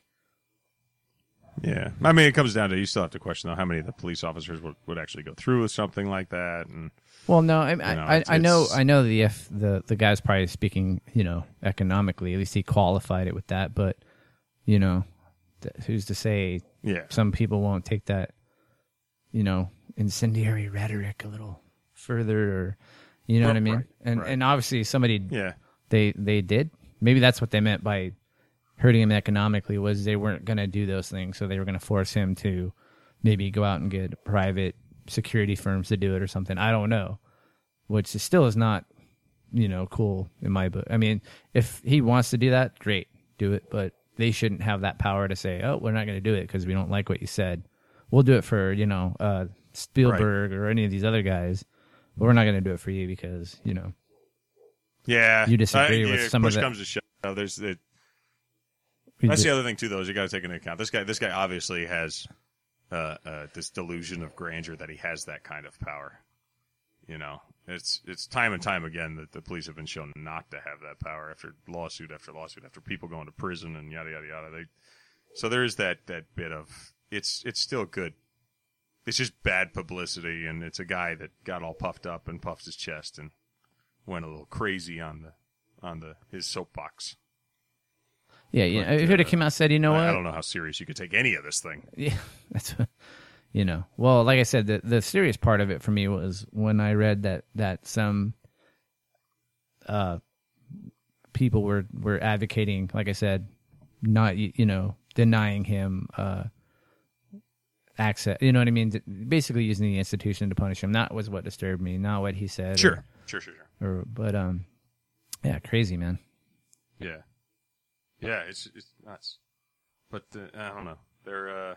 Yeah, I mean, it comes down to you still have to question though how many of the police officers would, would actually go through with something like that, and Well, no, I, I, know, I, it's- I know, it's- I know the if the the guy's probably speaking, you know, economically. At least he qualified it with that. But you know, th- who's to say yeah, some people won't take that, you know, incendiary rhetoric a little further, or you know Right, what I mean? right, and right. and obviously somebody yeah, they they did. Maybe that's what they meant by hurting him economically, was they weren't going to do those things, so they were going to force him to maybe go out and get private security firms to do it or something. I don't know, which is still is not, you know, cool in my book. I mean, if he wants to do that, great, do it, but they shouldn't have that power to say, oh, we're not going to do it because we don't like what you said. We'll do it for, you know, uh, Spielberg or any of these other guys, but we're not going to do it for you because, you know, yeah. You disagree Uh, with yeah, some of push the- comes to shove. There's it, we that's did- the other thing too, though. Is you got to take into account this guy. This guy obviously has uh, uh, this delusion of grandeur that he has that kind of power. You know, it's it's time and time again that the police have been shown not to have that power after lawsuit after lawsuit after people going to prison and yada yada yada. They, so there is that that bit of it's it's still good. It's just bad publicity, and it's a guy that got all puffed up and puffed his chest and went a little crazy on the on the his soapbox. Yeah, yeah. But, If it would have uh, come out and said, you know I, what? I don't know how serious you could take any of this thing. Yeah, that's what, you know. Well, like I said, the the serious part of it for me was when I read that that some uh people were were advocating, like I said, not you, you know denying him uh access. You know what I mean? Basically using the institution to punish him. That was what disturbed me. Not what he said. Sure, or, sure, sure, sure. Or, but um, yeah, crazy man. Yeah, yeah, it's it's nuts. But uh, I don't know. They're. Uh,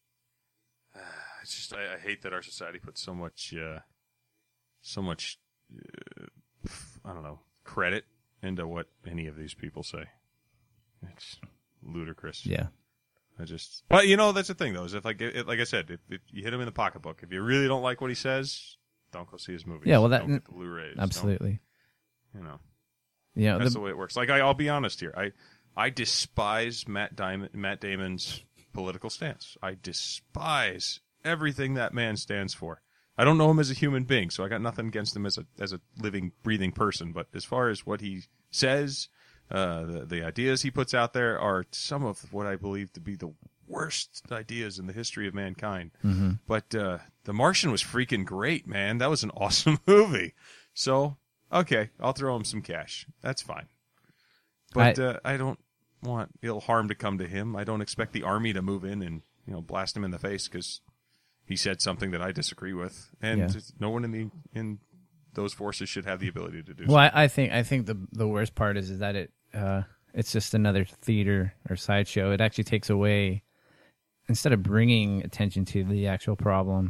it's just I, I hate that our society puts so much, uh, so much. Uh, I don't know, credit into what any of these people say. It's ludicrous. Yeah. I just. But you know, that's the thing though. Is if like it, like I said, if, if you hit him in the pocketbook, if you really don't like what he says, don't go see his movies. Yeah, well, that don't get the Blu-rays. absolutely. Don't, you know. Yeah, That's the, the way it works. Like I, I'll be honest here. I I despise Matt Damon, Matt Damon's political stance. I despise everything that man stands for. I don't know him as a human being, so I got nothing against him as a as a living, breathing person. But as far as what he says, uh, the, the ideas he puts out there are some of what I believe to be the worst ideas in the history of mankind. mm-hmm. But uh, The Martian was freaking great, man. That was an awesome movie. So, okay, I'll throw him some cash. That's fine. But I, uh, I don't want ill harm to come to him. I don't expect the army to move in and you know blast him in the face because he said something that I disagree with. And Yeah. no one in the in those forces should have the ability to do so. Well, I, I think I think the the worst part is, is that it uh, it's just another theater or sideshow. It actually takes away, instead of bringing attention to the actual problem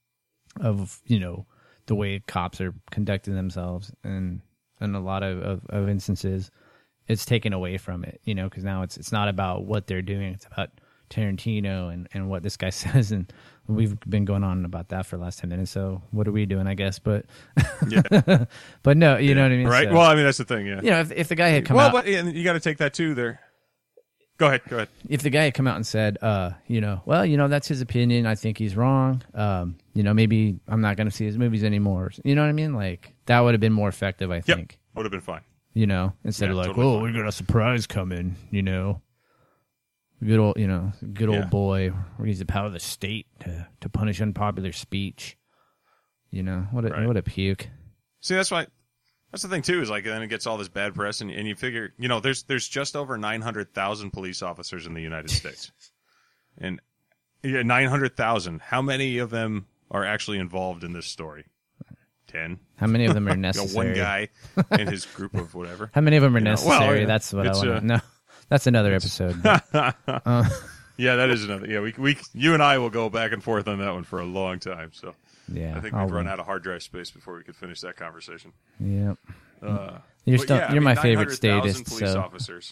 of you know the way cops are conducting themselves, and in a lot of, of, of instances, it's taken away from it. You know, because now it's it's not about what they're doing; it's about Tarantino and, and what this guy says, and we've been going on about that for the last ten minutes. So what are we doing? I guess, but yeah, but no, you yeah. know what I mean, right? So, Well, I mean that's the thing. Yeah, you know, if if the guy had come well, out, but and you got to take that too. There. Go ahead. Go ahead. if the guy had come out and said, uh, you know, well, you know, that's his opinion. I think he's wrong. Um, you know, maybe I'm not going to see his movies anymore. You know what I mean? Like that would have been more effective, I Yep. think. Would have been fine. You know, instead Yeah, of like, totally oh, fine. we got a surprise coming. You know, good old, you know, good old Yeah. boy. We use the power of the state to to punish unpopular speech. You know, what a Right. what a puke. See, that's why. That's the thing too. Is like then it gets all this bad press, and, and you figure, you know, there's there's just over nine hundred thousand police officers in the United States, and yeah, nine hundred thousand. How many of them are actually involved in this story? Ten. How many of them are You know, necessary? one guy and his group of whatever. How many of them are You know, necessary? well, yeah, That's what I it's, want uh, to know. That's another episode. but, uh, Yeah, that is another. Yeah, we we you and I will go back and forth on that one for a long time. So yeah, I think I'll we've run win. out of hard drive space before we could finish that conversation. Yep. Uh, You're but still yeah, I you're mean, my favorite nine hundred thousand statist. police So officers.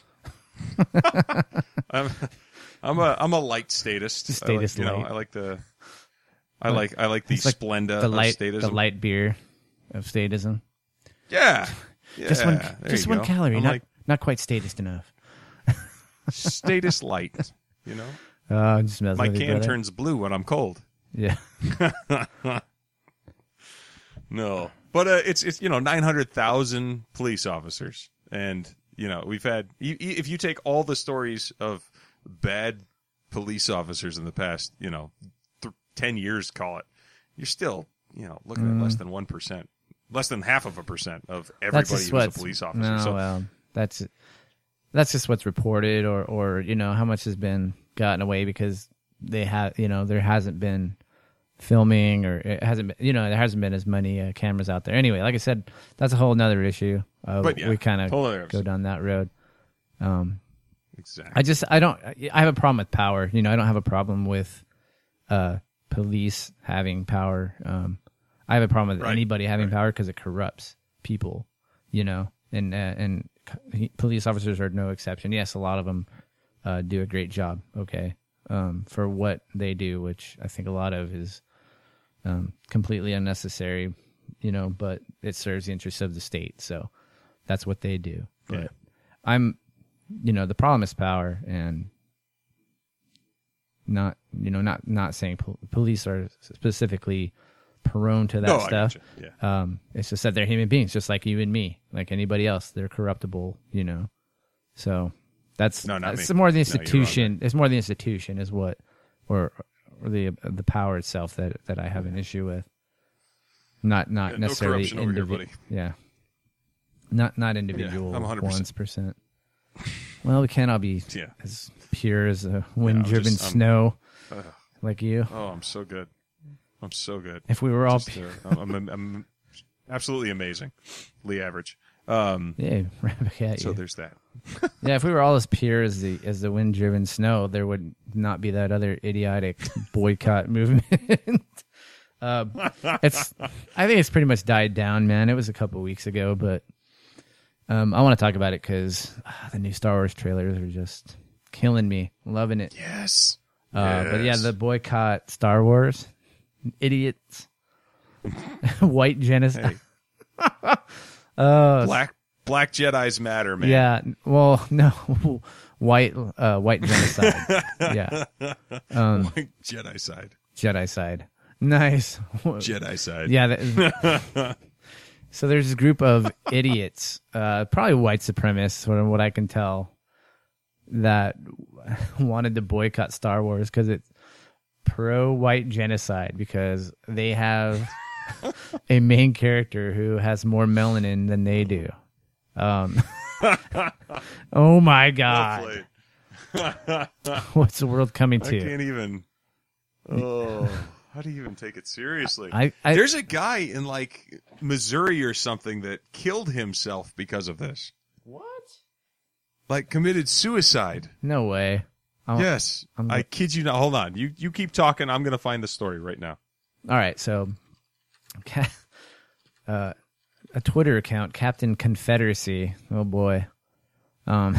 I'm, I'm a I'm a light statist. Statist I like, you know, light. I like the I like I like the It's like Splenda the of light statism. the light beer of statism. Yeah, yeah. just one there just you one go. calorie. I'm Not like not quite statist enough. statist light. You know, Uh, just messing my with you, can brother. turns blue when I'm cold. Yeah. No, but uh, it's it's you know nine hundred thousand police officers, and you know we've had you, if you take all the stories of bad police officers in the past, you know, th- ten years, call it, you're still you know looking Mm. at less than one percent, less than half of a percent of That's everybody just who's what's a police officer. no, so well, that's that's just what's reported, or or you know how much has been gotten away because they have you know there hasn't been filming, or it hasn't been you know there hasn't been as many uh, cameras out there. Anyway, like I said, that's a whole nother issue. Uh, But yeah, we kind of whole other go episode. down that road. Um, exactly. I just I don't I have a problem with power. You know, I don't have a problem with uh, police having power. Um, I have a problem with Right, anybody having right. power because it corrupts people. You know, and uh, and c- police officers are no exception. Yes, a lot of them uh, do a great job. Okay, um, for what they do, which I think a lot of is um, completely unnecessary. you know, but it serves the interests of the state. So that's what they do. But Yeah. I'm, you know, the problem is power, and not, you know, not, not saying pol- police are specifically prone to that No, I stuff. gotcha. Yeah. Um, it's just that they're human beings, just like you and me, like anybody else. They're corruptible, you know. So that's No, not it's me. more the No, you're wrong institution. It's more the institution is what, or or the the power itself that that I have an issue with. Not not Yeah, no necessarily corruption over here, indivi- buddy. Yeah. Not not individual I'm one hundred percent. ones percent. Well, we can't all be Yeah. as pure as a wind-driven just- I'm- snow Ugh. like you. Oh, I'm so good. I'm so good. If we were all Just, pure, uh, I'm, I'm, I'm absolutely amazing. Lee Average. Um, yeah, right back at so you. there's that. Yeah, if we were all as pure as the as the wind-driven snow, there would not be that other idiotic boycott movement. uh, it's, I think it's pretty much died down, man. It was a couple weeks ago, but um, I want to talk about it because uh, the new Star Wars trailers are just killing me, loving it. Yes. Uh, But yeah, Yes. the boycott Star Wars, idiots, white genocide. Hey, Uh, black black Jedis matter, man. Yeah, well, no, white, uh, white genocide. Yeah, um, White Jedi side. Jedi side. Nice. Jedi side. Yeah. That, so there's this group of idiots, uh, probably white supremacists, from what I can tell, that wanted to boycott Star Wars because it's pro-white genocide because they have a main character who has more melanin than they do. Um, oh my God. What's the world coming I to? can't even. Oh, how do you even take it seriously? I, I There's a guy in like Missouri or something that killed himself because of this. What? Like committed suicide. No way. I'm- Yes, I'm- I kid you not. Hold on, you you keep talking. I'm gonna find the story right now. All right, so uh, a Twitter account, Captain Confederacy. Oh boy, um,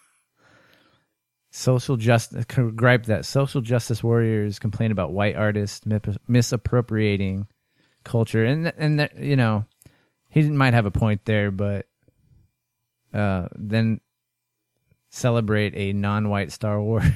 social justice gripe that social justice warriors complain about white artists mis- misappropriating culture, and and that, you know, he might have a point there, but uh, then celebrate a non-white Star Wars.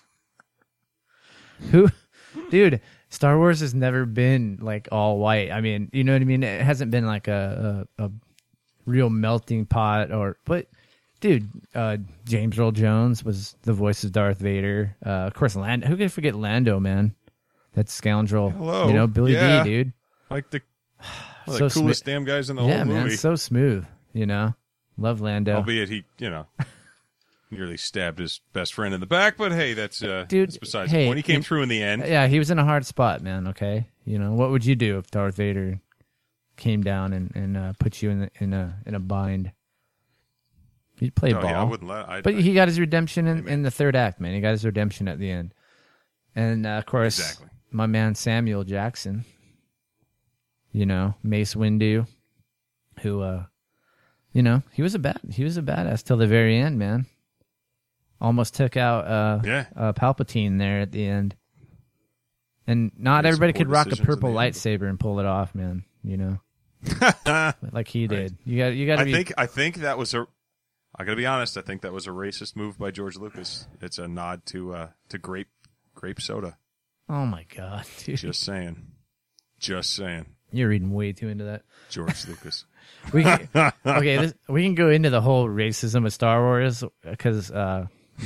Who, dude? Star Wars has never been like all white. I mean, you know what I mean? It hasn't been like a a, a real melting pot or but dude, uh, James Earl Jones was the voice of Darth Vader. Uh, of course, Lando. Who could forget Lando, man? That scoundrel. Hello. You know, Billy Yeah. D, dude. Like the, one of So the coolest smooth. damn guys in the Yeah, whole man, movie. so smooth, you know? Love Lando. Albeit he, you know, nearly stabbed his best friend in the back. But hey, that's uh, Dude, that's besides hey, the point. He came you- through in the end. Yeah, he was in a hard spot, man, okay? You know, what would you do if Darth Vader came down and, and uh, put you in the, in a in a bind? He'd play No, ball. yeah, I wouldn't let. I, But I, he got his redemption in, Hey, man. in the third act, man. He got his redemption at the end. And, uh, of course, Exactly. my man Samuel Jackson, you know, Mace Windu, who, uh, you know, he was a bad, he was a badass till the very end, man. Almost took out uh, Yeah. uh, Palpatine there at the end. And not Made some everybody poor could rock a decisions in purple the end, lightsaber and pull it off, man. You know, like he did. You got, you got to I be. think I think that was a. I gotta be honest. I think that was a racist move by George Lucas. It's a nod to uh, to grape grape soda. Oh my god, dude, Just saying. Just saying. you're reading way too into that. George Lucas. We can, okay, this, we can go into the whole racism of Star Wars because uh,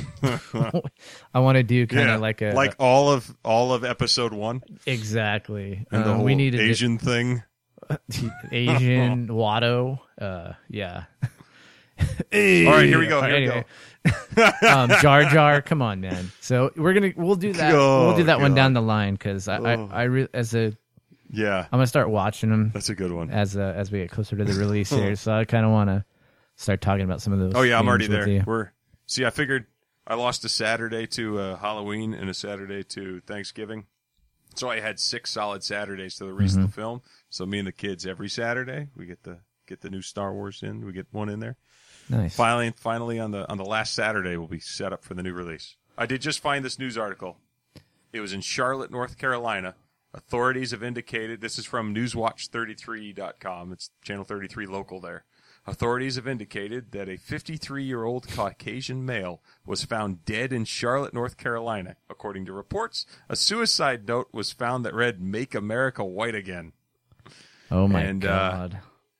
I want to do kind of Yeah, like a like all of all of episode one exactly. and the Uh, whole we need Asian thing. Asian Watto. Uh, yeah. All right, here we go. All Here right, we go. anyway. um, Jar Jar, come on, man. So we're gonna we'll do that. Oh, we'll do that one God. down the line because I Oh. I, I re- as a Yeah, I'm gonna start watching them that's a good one. as uh, as we get closer to the release here. So I kind of want to start talking about some of those. Oh yeah, I'm already themes with there. you. We're see. I figured I lost a Saturday to uh, Halloween and a Saturday to Thanksgiving, so I had six solid Saturdays to the release Mm-hmm. of the film. So me and the kids every Saturday we get the get the new Star Wars in. We get one in there. Nice. Finally, finally on the on the last Saturday we'll be set up for the new release. I did just find this news article. It was in Charlotte, North Carolina, authorities have indicated, this is from newswatch thirty-three dot com, it's Channel thirty-three local there. Authorities have indicated that a fifty-three-year-old Caucasian male was found dead in Charlotte, North Carolina. According to reports, a suicide note was found that read, "Make America White Again." Oh, my and, God. Uh,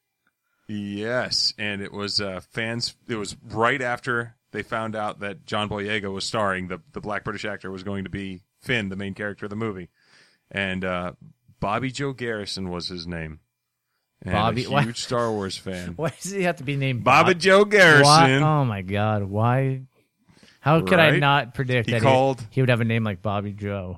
yes, and it was uh, fans, it was right after they found out that John Boyega was starring, the, the black British actor was going to be Finn, the main character of the movie. And uh, Bobby Joe Garrison was his name. And Bobby, a huge why, Star Wars fan. Why does he have to be named Bobby Bob? Joe Garrison. Why? Oh, my God. Why? How could Right? I not predict He that called- he, he would have a name like Bobby Joe?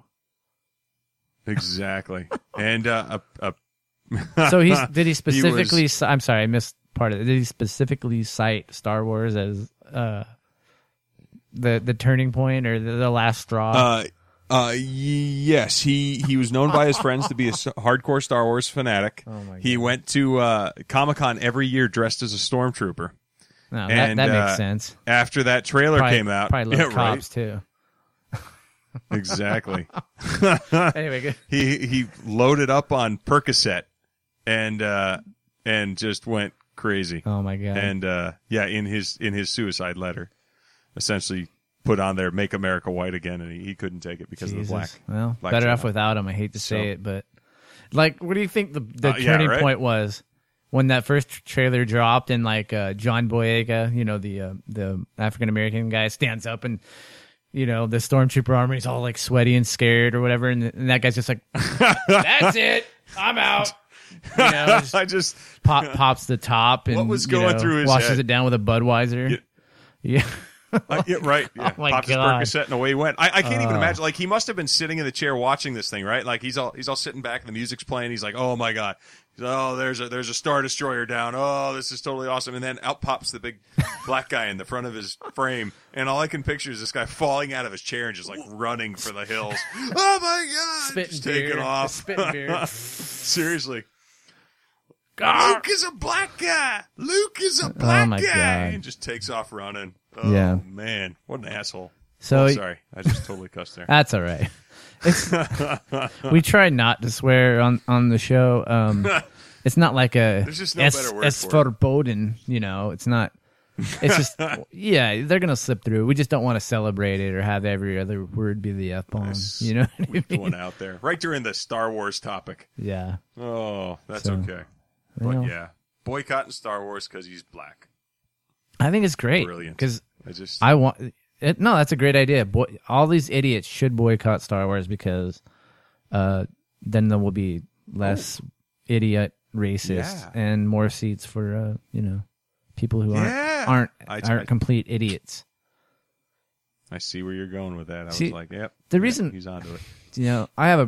Exactly. And uh, a, a So he's did he specifically? was- ci- I'm sorry, I missed part of it. Did he specifically cite Star Wars as uh, the the turning point or the, the last straw? Uh, uh, yes, he, he was known by his friends to be a s- hardcore Star Wars fanatic. Oh my He God. went to uh, Comic-Con every year dressed as a stormtrooper. no, that, and, that uh, makes sense. After that trailer Probably, came out, probably love yeah, cops too. right, exactly. Anyway, good. he he loaded up on Percocet and uh, and just went crazy. Oh my God. And uh, yeah, in his in his suicide letter, essentially put on there, "Make America White Again," and he, he couldn't take it because Jesus. of the black. Well, black better Jedi. off without him. I hate to say So- it, but like, what do you think the the Uh, yeah, turning right? point was when that first trailer dropped and like uh, John Boyega, you know, the uh, the African American guy, stands up and you know the stormtrooper armor, he's all like sweaty and scared or whatever, and, and that guy's just like, "That's it, I'm out." You know, just I just pop, pops the top and What was you going know, through his washes head? it down with a Budweiser. Yeah. Yeah. Uh, yeah, right. Yeah. Oh my Popped God. his Percocet and away he went. I, I can't even Uh. imagine. Like he must have been sitting in the chair watching this thing, right? Like he's all he's all sitting back, and the music's playing. He's like, "Oh my God, he's, oh there's a there's a Star Destroyer down. Oh, this is totally awesome." And then out pops the big black guy in the front of his frame, and all I can picture is this guy falling out of his chair and just like running for the hills. Oh my God, Spitting just beer. taking off. Spitting beer. Seriously. God. Luke is a black guy. Luke is a black my guy. God. And just takes off running. Oh, Yeah. man. What an asshole. So Oh, sorry. I just totally cussed there. that's all right. It's, we try not to swear on, on the show. Um, it's not like a There's just no es, better word es for it. verboten, you know. It's not. It's just yeah, they're gonna slip through. We just don't want to celebrate it or have every other word be the f bomb. Nice. You know what I Whipped mean? one out there. Right during the Star Wars topic. Yeah. Oh, that's So, okay. But well. yeah. Boycotting Star Wars because he's black. I think it's great Brilliant. because I just. I want. It, no, that's a great idea. Boy, all these idiots should boycott Star Wars because uh, then there will be less idiot racists Yeah. and more seats for uh, you know people who Yeah. aren't I- aren't aren't I- complete idiots. I see where you're going with that. I See, was like, yep. the yep, reason- he's onto it. You know, I have a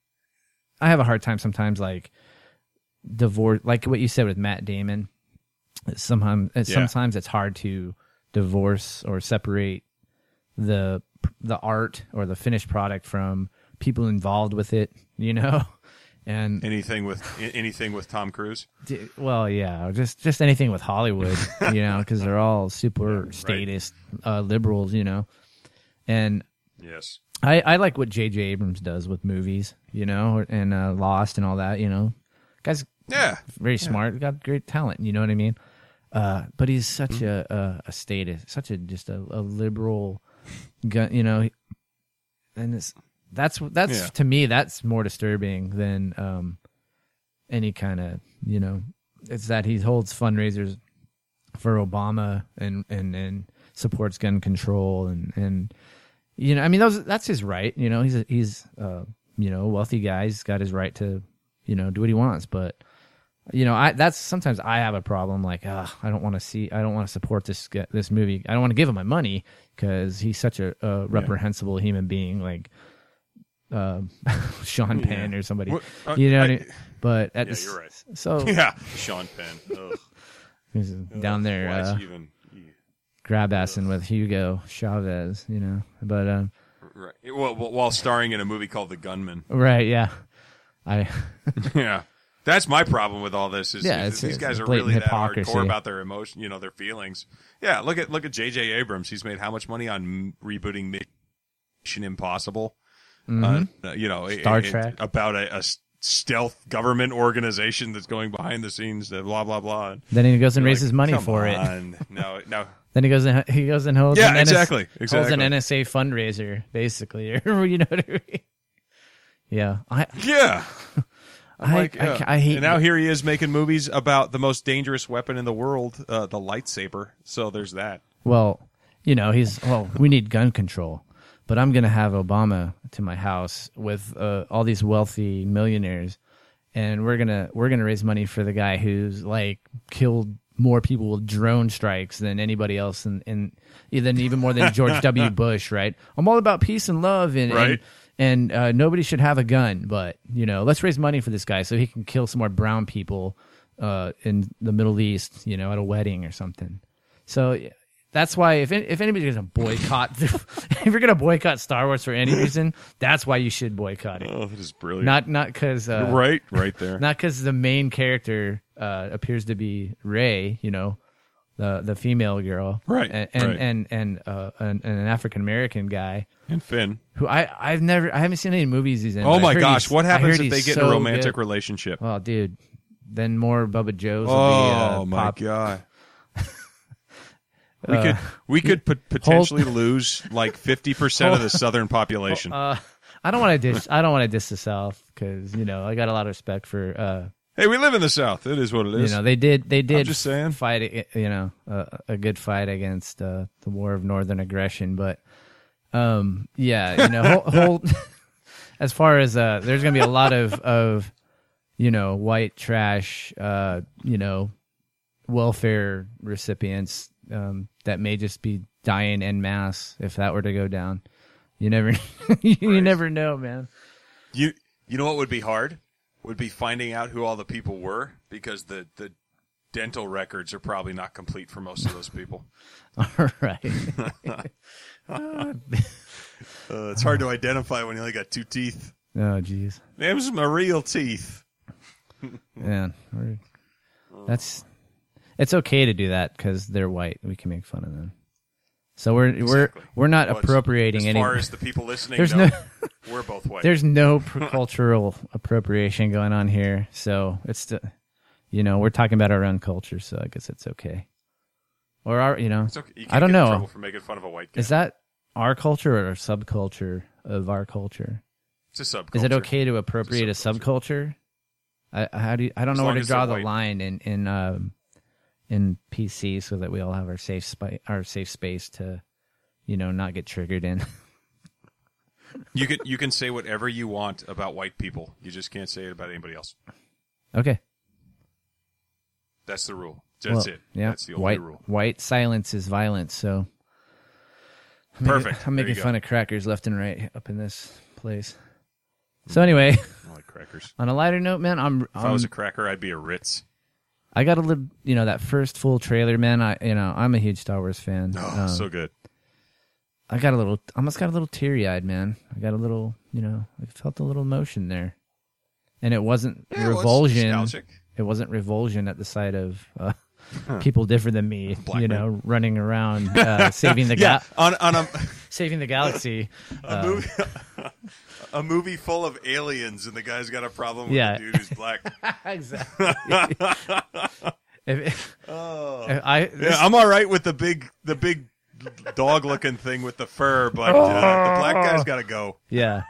I have a hard time sometimes like divorce, like what you said with Matt Damon. Sometimes Yeah. sometimes it's hard to divorce or separate the the art or the finished product from people involved with it, you know. And Anything with anything with Tom Cruise? d- well, yeah, just just anything with Hollywood, you know, because they're all super right. statist uh, liberals, you know. And Yes. I, I like what J J Abrams does with movies, you know, and uh, Lost and all that, you know. Guy's Yeah. very smart, got great talent, you know what I mean? Uh, but he's such Mm-hmm. a, a a statist, such a just a, a liberal, gu- you know. And it's that's that's Yeah. to me that's more disturbing than um, any kind of you know. It's that he holds fundraisers for Obama and and and supports gun control and and you know I mean those that's his right, you know. He's a, he's uh you know a wealthy guy. He's got his right to you know do what he wants, but. You know, I that's sometimes I have a problem. Like, uh, I don't want to see, I don't want to support this g- this movie. I don't want to give him my money because he's such a, a reprehensible human being, like uh, Sean Penn or somebody. What- uh, you know, what I I- mean? But at Yeah, the, you're right. So Yeah. Sean Penn. Ugh. he's down there Why is uh, he even? grab assing with Hugo Chavez. You know, but um, Right. Well, well, while starring in a movie called The Gunman. right, yeah, I Yeah. That's my problem with all this. Is, Yeah, is it's- these it's guys are blatant really that hypocrisy. hardcore about their emotion, you know, their feelings. Yeah, look at look at J J Abrams. He's made how much money on m- rebooting Mission Impossible? Mm-hmm. Uh, you know, Star it, it, Trek. about a, a stealth government organization that's going behind the scenes. That blah blah blah. Then he goes and You're raises like, money come for on. it. No, no. Then he goes and he goes and holds Yeah, an N S, exactly, holds exactly. an N S A fundraiser, basically. You know what I mean? Yeah, I Yeah. I'm I, like, I, yeah. I hate. And now here he is making movies about the most dangerous weapon in the world, uh, the lightsaber. So there's that. Well, you know, he's well. We need gun control, but I'm gonna have Obama to my house with uh, all these wealthy millionaires, and we're gonna we're gonna raise money for the guy who's like killed more people with drone strikes than anybody else, and and even even more than George W. Bush. Right? I'm all about peace and love, and Right. and, and uh, nobody should have a gun. But you know, let's raise money for this guy so he can kill some more brown people uh, in the Middle East. You know, at a wedding or something. So. That's why if if anybody's gonna boycott, if you're gonna boycott Star Wars for any reason, that's why you should boycott it. Oh, that is brilliant. Not not because uh, right, right there. not because the main character uh, appears to be Rey, you know, the the female girl, Right, and and right. and, and uh, an, an African American guy And Finn. who I I've never I haven't seen any movies he's in. Oh but I my heard gosh, he's- what I happens heard if they he's get in a so romantic good. relationship? Oh, dude, then more Bubba Joe's will Oh be uh, my pop. god. We Uh, could we could pot- potentially lose like fifty percent of the southern population. Uh, I don't want to diss. I don't want to diss the South because you know I got a lot of respect for. Uh, Hey, we live in the South. It is what it is. you know they did. They did. just saying. Fight. You know a, a good fight against uh, the war of northern aggression, but um, yeah, you know, whole, whole as far as uh, there's gonna be a lot of of you know white trash. Uh, you know, welfare recipients. Um, that may just be dying en masse if that were to go down. You never, you Right. never know, man. You you know what would be hard? Would be finding out who all the people were because the, the dental records are probably not complete for most of those people. All right. Uh, it's hard to identify when you only got two teeth. Oh, jeez. Them's my real teeth. Man, we're, that's it's okay to do that because they're white. We can make fun of them. So we're Exactly. we're we're not Well, it's- appropriating as any. far as the people listening There's know, no we're both white. there's no pro- cultural appropriation going on here. So it's the, you know we're talking about our own culture. So I guess it's okay. Or our you know It's okay. You can't I don't get in know. trouble for making fun of a white guy. Is that our culture or a subculture of our culture? It's a subculture. Is it okay to appropriate a subculture. subculture? I how do you, I don't As know where long to as draw they're the white. line in in um, in P C so that we all have our safe spa- our safe space to, you know, not get triggered in. You can you can say whatever you want about white people. You just can't say it about anybody else. Okay. That's the rule. That's Well, it. Yeah. That's the only white rule. white silence is violence. So I'm making- Perfect. I'm There making you fun go. of crackers left and right up in this place. So anyway, I like crackers. on a lighter note, man, I'm, If I I'm was a cracker, I'd be a Ritz. I got a little, you know, that first full trailer, man. I, you know, I'm a huge Star Wars fan. Oh, Um, so good. I got a little, almost got a little teary eyed, man. I got a little, you know, I felt a little emotion there, and it wasn't Yeah, well, it's revulsion. nostalgic. It wasn't revulsion at the sight of uh, people different than me, Black you man. know, running around uh, saving the Yeah, ga- on on a, saving the galaxy. a Uh, movie a movie full of aliens, and the guy's got a problem with Yeah. the dude who's black. exactly. if, Oh. if I this, Yeah, I'm all right with the big the big dog looking thing with the fur, but uh, the black guy's got to go. yeah.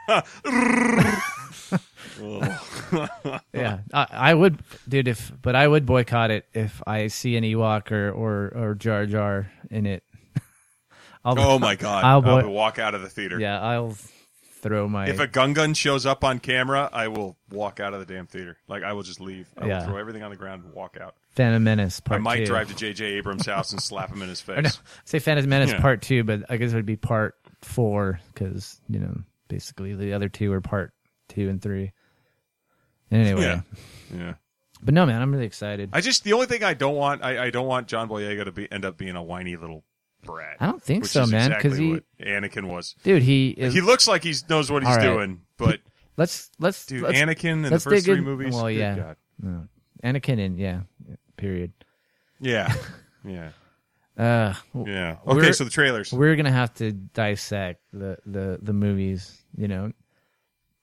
Oh. Yeah, I, I would, dude. If but I would boycott it if I see an Ewok or or, or Jar Jar in it. I'll, Oh my god! I'll I'll, boy- walk out of the theater. Yeah, I'll throw my. If a Gungan shows up on camera, I will walk out of the damn theater. Like I will just leave. I Yeah. will throw everything on the ground and walk out. Phantom Menace Part I might two. drive to J J Abrams' house and slap him in his Or face. no, say Phantom Menace Yeah. Part Two, but I guess it would be Part Four because you know basically the other two are Part Two and Three. Anyway, Yeah, yeah. but no, man, I'm really excited. I just the only thing I don't want I, I don't want John Boyega to be end up being a whiny little brat. I don't think which so, is man, Exactly because he, what Anakin was. dude, he is. He looks like he knows what he's All right. doing, but let's let's dude, let's, Anakin in the let's first dig three in- movies. Well, good yeah, God. no. Anakin and yeah, period. yeah, yeah, Uh, yeah. We're- Okay, so the trailers. we're gonna have to dissect the, the, the movies, you know,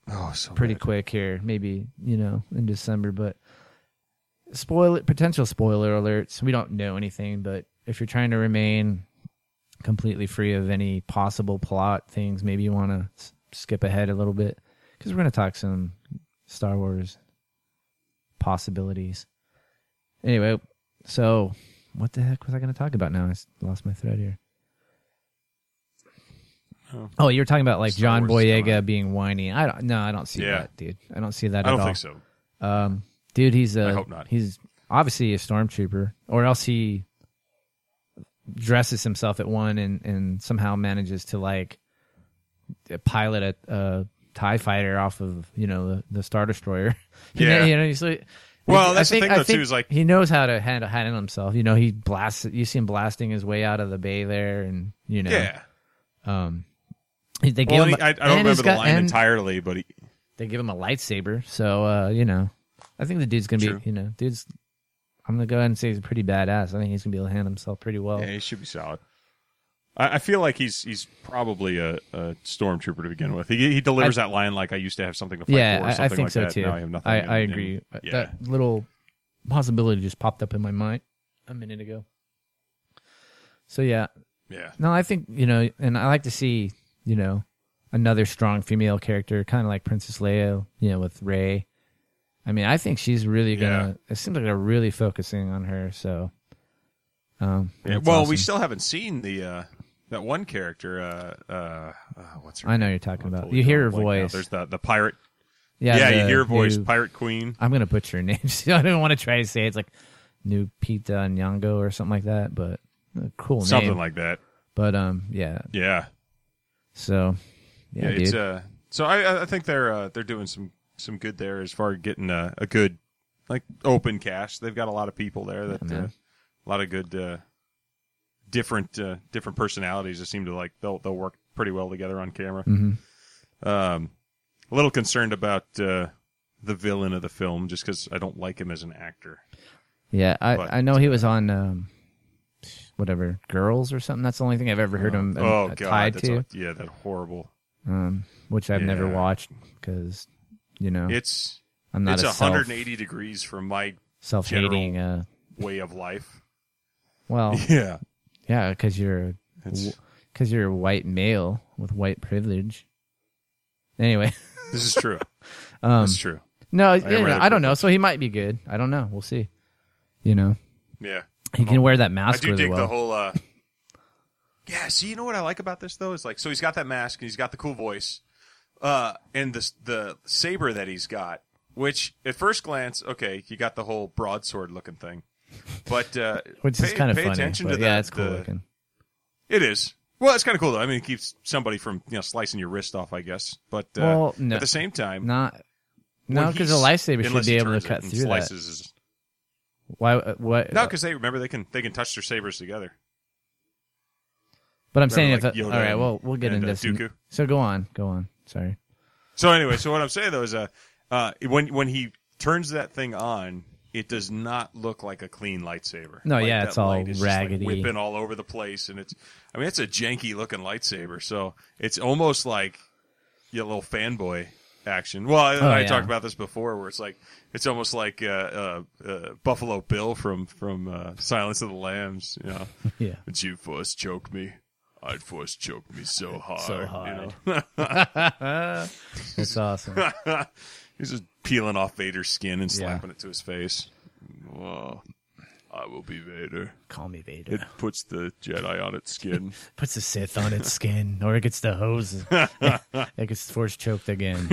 Oh, so pretty bad. quick here, maybe, you know, in December. But spoil potential spoiler alerts. We don't know anything, but if you're trying to remain completely free of any possible plot things, maybe you want to s- skip ahead a little bit, because we're going to talk some Star Wars possibilities. Anyway, so what the heck was I going to talk about now? I s- lost my thread here. Oh, Oh, you're talking about like Star John Wars is Boyega gone. being whiny. I don't. No, I don't see Yeah. that, dude. I don't see that I at don't all. think so. Um, dude, he's a. I hope not. He's obviously a stormtrooper, or else he dresses himself at one and, and somehow manages to like pilot a, a TIE fighter off of, you know, the, the Star Destroyer. you Yeah. know, you know, he's like, Well, I that's the think, thing, I though, think too, is like- he knows how to handle, handle himself. You know, he blasts. You see him blasting his way out of the bay there, and you know, Yeah. um, he- they give Well, him. and he, I, I don't and he's remember the got- line and entirely, but he, They give him a lightsaber, so uh, you know, I think the dude's gonna True. be, you know, dude's. I'm gonna go ahead and say he's pretty badass. I think he's gonna be able to handle himself pretty well. yeah, he should be solid. I, I feel like he's he's probably a, a stormtrooper to begin with. He he delivers that line like I used to have something to fight Yeah, for, or I, I something think like so that. too. Now I have nothing. I, and- I and- agree. yeah. That little possibility just popped up in my mind a minute ago. So yeah, yeah. no, I think, you know, and I like to see, you know, another strong female character, kind of like Princess Leia, you know, with Rey. I mean, I think she's really gonna. Yeah. It seems like they're really focusing on her. So, um, Yeah, that's well, we awesome. still haven't seen the uh, that one character. Uh, uh, uh, what's her I know name? you're talking I'm about. totally You hear her drawing a blank now. voice. There's the the pirate. Yeah, you the hear her voice. new- Pirate Queen. I'm gonna butcher her name. I don't want to try to say it. It's like New Pita Nyong'o or something like that, but a cool Something name. like that. But um, yeah. Yeah. So, yeah, Yeah, dude. it's uh. So I I think they're uh, they're doing some some good there as far as getting a, a good like open cast. They've got a lot of people there that Yeah, man. uh, a lot of good uh, different uh, different personalities that seem to like they'll they'll work pretty well together on camera. hmm Um, a little concerned about uh, the villain of the film just because I don't like him as an actor. Yeah, I But, I know he was on um, whatever Girls or something. That's the only thing I've ever heard him oh uh, god, tied that's to. a- yeah, that horrible. Um, which I've never Yeah. watched because, you know, It's I'm not it's a one self, hundred eighty degrees from my self-hating. Uh, way of life. well, Yeah, yeah, because you're it's, because you're a white male with white privilege. Anyway, this is true. um, That's true. no, am you know, rather I don't know. privileged. So he might be good. I don't know. We'll see. You know, Yeah, he can wear that I mask do really dig well. the whole. Uh, yeah, see, you know what I like about this though is like, so he's got that mask and he's got the cool voice, uh, and the the saber that he's got, which at first glance, okay, you got the whole broadsword looking thing, but uh, Which is pay- kind of pay funny. attention But to the, yeah, it's cool the- looking. It is. Well, it's kind of cool though. I mean, it keeps somebody from you know slicing your wrist off, I guess. But uh, Well, no, at the same time, not no, when because the he's- lightsaber should unless be he able to turns it cut and through that. slices his- Why? uh, What? No, because they remember they can they can touch their sabers together. But I'm saying remember, if like, all Yoda right, and- well, we'll get and, into uh, this. Dooku. So go on, go on. Sorry. So anyway, so what I'm saying though is, uh, uh, when when he turns that thing on, it does not look like a clean lightsaber. No, Like, yeah, that it's all light is just, like, raggedy. whipping all over the place, and it's. I mean, it's a janky looking lightsaber, so it's almost like you know, a little fanboy action. Well, I, Oh, I yeah. talked about this before, where it's like it's almost like uh, uh, uh, Buffalo Bill from from uh, Silence of the Lambs. You know, Yeah. would you force choke me? I'd force choke me so hard. So hard. You know? That's awesome. He's just peeling off Vader's skin and Yeah. slapping it to his face. Whoa. I will be Vader. Call me Vader. It puts the Jedi on its skin. Puts the Sith on its skin, or it gets the hose. It gets force choked again.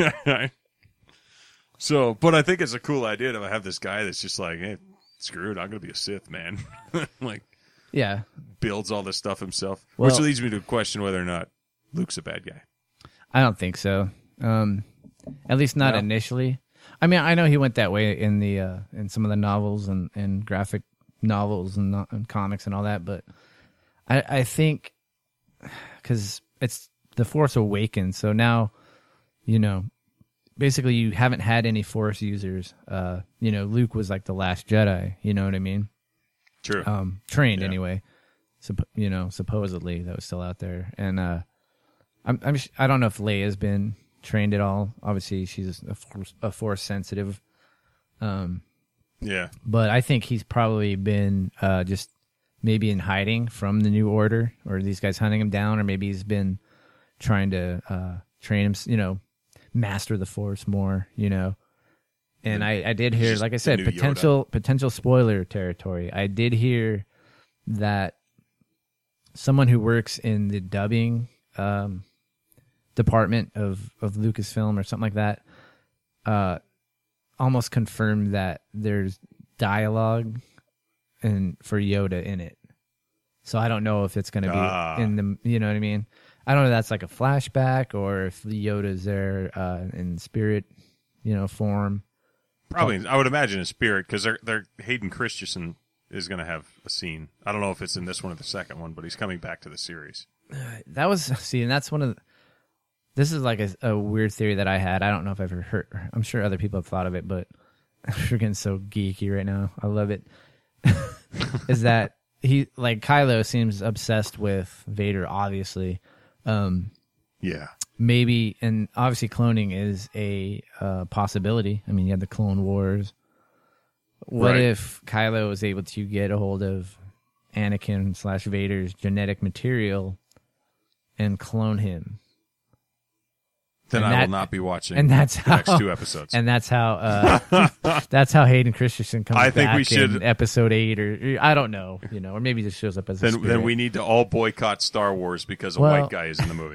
So, but I think it's a cool idea to have this guy that's just like, hey, screw it, I'm going to be a Sith, man. Like, Yeah. builds all this stuff himself. Well- Which leads me to question whether or not Luke's a bad guy. I don't think so. Um, at least not No. initially. I mean, I know he went that way in the uh, in some of the novels and, and graphic novels and, no- and comics and all that, but I, I think because it's the Force Awakens, so now you know, basically you haven't had any Force users. Uh, you know, Luke was like the last Jedi. You know what I mean? True. um, trained Yeah. anyway. Supp- you know, supposedly that was still out there, and uh, I'm, I'm sh- I don't know if Leia's been trained it all. Obviously, she's a force, a force sensitive. Um, yeah. But I think he's probably been uh, just maybe in hiding from the New Order, or these guys hunting him down, or maybe he's been trying to uh, train him, you know, master the Force more, you know. And I, I did hear, like I said, potential Yoda. potential spoiler territory. I did hear that someone who works in the dubbing um, department of, of Lucasfilm or something like that uh, almost confirmed that there's dialogue and for Yoda in it. So I don't know if it's going to be ah. in the, you know what I mean? I don't know if that's like a flashback or if the Yoda's there uh, in spirit, you know, form. Probably, I would imagine in spirit, because they're, they're Hayden Christensen is going to have a scene. I don't know if it's in this one or the second one, but he's coming back to the series. Uh, that was, see, and that's one of the, this is like a, a weird theory that I had. I don't know if I've ever heard, I'm sure other people have thought of it, but we're getting so geeky right now. I love it. Is that he, like, Kylo seems obsessed with Vader, obviously. Um, yeah. Maybe, and obviously cloning is a uh, possibility. I mean, you have the Clone Wars. What right. if Kylo was able to get a hold of Anakin slash Vader's genetic material and clone him? Then and I that, will not be watching and that's the how, next two episodes. And that's how uh, that's how Hayden Christensen comes I think back we should, in episode eight, or I don't know, you know, or maybe just shows up as a then, spirit. then we need to all boycott Star Wars because a well, white guy is in the movie.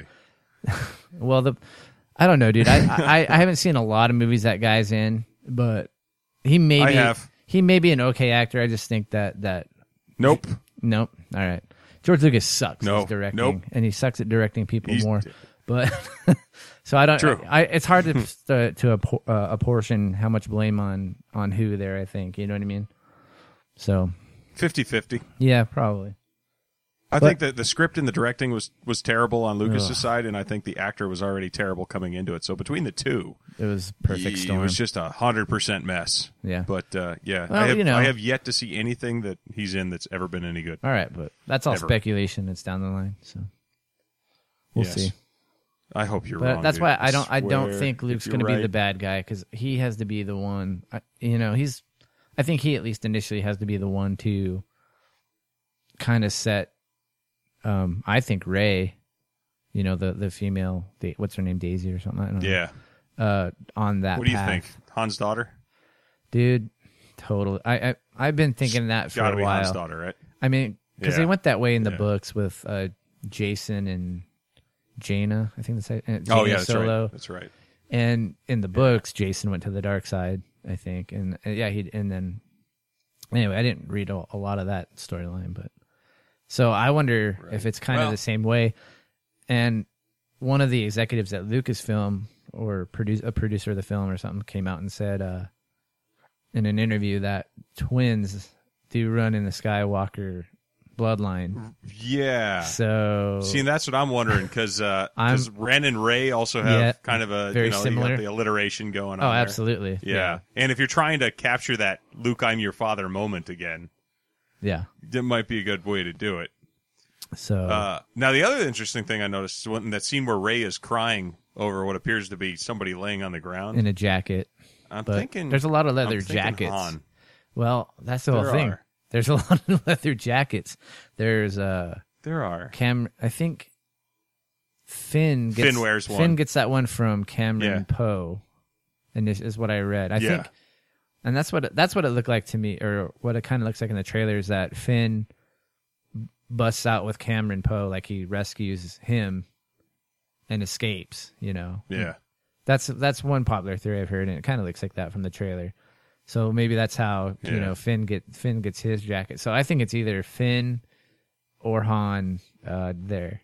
Well, the I don't know, dude. I, I I haven't seen a lot of movies that guy's in, but he may I be have. he may be an okay actor. I just think that that nope, nope. All right, George Lucas sucks no, at directing, nope. and he sucks at directing people He's, more. But so I don't. True. I, it's hard to to, to uh, apportion how much blame on on who there. I think you know what I mean. So fifty-fifty. Yeah, probably. I but, think that the script and the directing was, was terrible on Lucas' ugh. side, and I think the actor was already terrible coming into it. So between the two, it was perfect storm. It was just a hundred percent mess. Yeah, but uh, yeah, well, I have you know. I have yet to see anything that he's in that's ever been any good. All right, but that's all Ever. speculation. It's down the line, so we'll yes. see. I hope you're but wrong. That's dude. why I don't. I, I don't think Luke's going right. to be the bad guy because he has to be the one. You know, he's. I think he at least initially has to be the one to kind of set. Um, I think Rey, you know, the the female, the, what's her name, Daisy or something. I don't know. Yeah. Uh, on that. What do you path. think, Han's daughter? Dude, totally. I, I I've been thinking that for Gotta a be while. Han's daughter, right? I mean, because yeah. they went that way in the yeah. books with uh, Jason and Jaina. I think that's uh, Jaina oh yeah, that's Solo. right. That's right. And in the books, yeah. Jason went to the dark side, I think, and uh, yeah, he and then anyway, I didn't read a, a lot of that storyline, but so I wonder right. if it's kind well, of the same way. And one of the executives at Lucasfilm or produce a producer of the film or something came out and said uh, in an interview that twins do run in the Skywalker bloodline. Yeah. So see, and that's what I'm wondering because uh, Ren and Rey also have yeah, kind of a very you know similar. You got the alliteration going on. Oh, there. absolutely. Yeah. yeah. And if you're trying to capture that Luke, I'm your father moment again, yeah, that might be a good way to do it. So uh, now the other interesting thing I noticed is when that scene where Rey is crying over what appears to be somebody laying on the ground in a jacket. I'm but thinking there's a lot of leather I'm jackets. Han. Well, that's the whole there thing. Are. There's a lot of leather jackets. There's uh there are Cam. I think Finn gets, Finn wears one. Finn gets that one from Cameron yeah. Poe, and this is what I read. I yeah. think, and that's what it, that's what it looked like to me, or what it kind of looks like in the trailer is that Finn busts out with Cameron Poe, like he rescues him and escapes. You know, yeah. That's that's one popular theory I've heard, and it kind of looks like that from the trailer. So maybe that's how yeah. you know Finn get Finn gets his jacket. So I think it's either Finn or Han uh, there.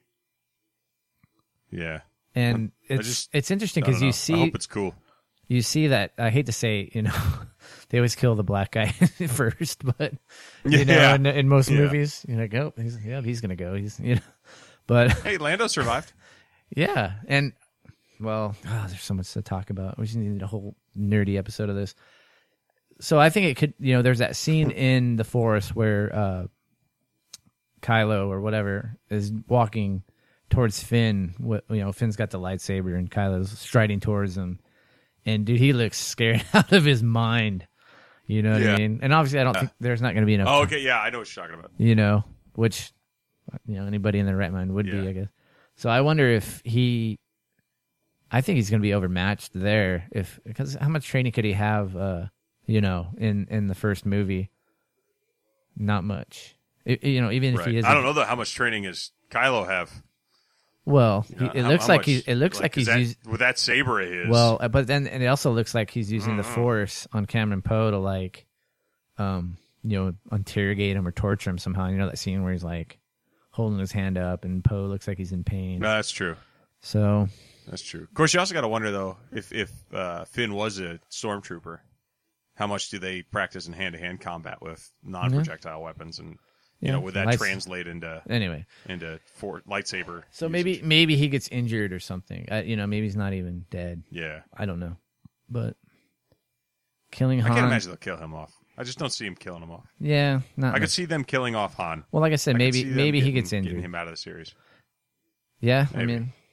Yeah, and it's just, it's interesting because you see. I hope it's cool. You see that I hate to say, you know, they always kill the black guy first, but you yeah. know, in, in most yeah. movies, you're like, oh, he's, yeah, he's gonna go. He's you know, but hey, Lando survived. Yeah, and well, oh, there's so much to talk about. We just need a whole nerdy episode of this. So I think it could, you know, there's that scene in the forest where uh, Kylo or whatever is walking towards Finn. What, you know, Finn's got the lightsaber and Kylo's striding towards him. And, dude, he looks scared out of his mind. You know what Yeah. I mean? And obviously, I don't Uh, think there's not going to be enough Oh, time, okay, yeah, I know what you're talking about. you know, which, you know, anybody in their right mind would Yeah. be, I guess. So I wonder if he, I think he's going to be overmatched there. If because how much training could he have, uh, you know, in, in the first movie? Not much. It, you know, even if Right. he is, I don't know though how much training does Kylo have. well, he, Uh, it how- looks how like much- he, it looks like, 'cause he's that, using. with that saber of his. Well, uh, but then and it also looks like he's using the Mhm. Force on Cameron Poe to like, um, you know, interrogate him or torture him somehow. You know that scene where he's like holding his hand up and Poe looks like he's in pain. No, that's true. So That's true. Of course, you also got to wonder though if if uh, Finn was a stormtrooper, how much do they practice in hand to hand combat with non projectile weapons, and you Yeah. know would that Lights- translate into anyway, into for lightsaber? so usage? maybe maybe he gets injured or something. Uh, you know, maybe he's not even dead. yeah. I don't know, but killing I Han. can't imagine they'll kill him off. I just don't see him killing him off. Yeah, not. I could see them killing off Han. well, like I said, I could maybe see them maybe he getting- gets injured. getting him out of the series. Yeah, I Maybe. mean,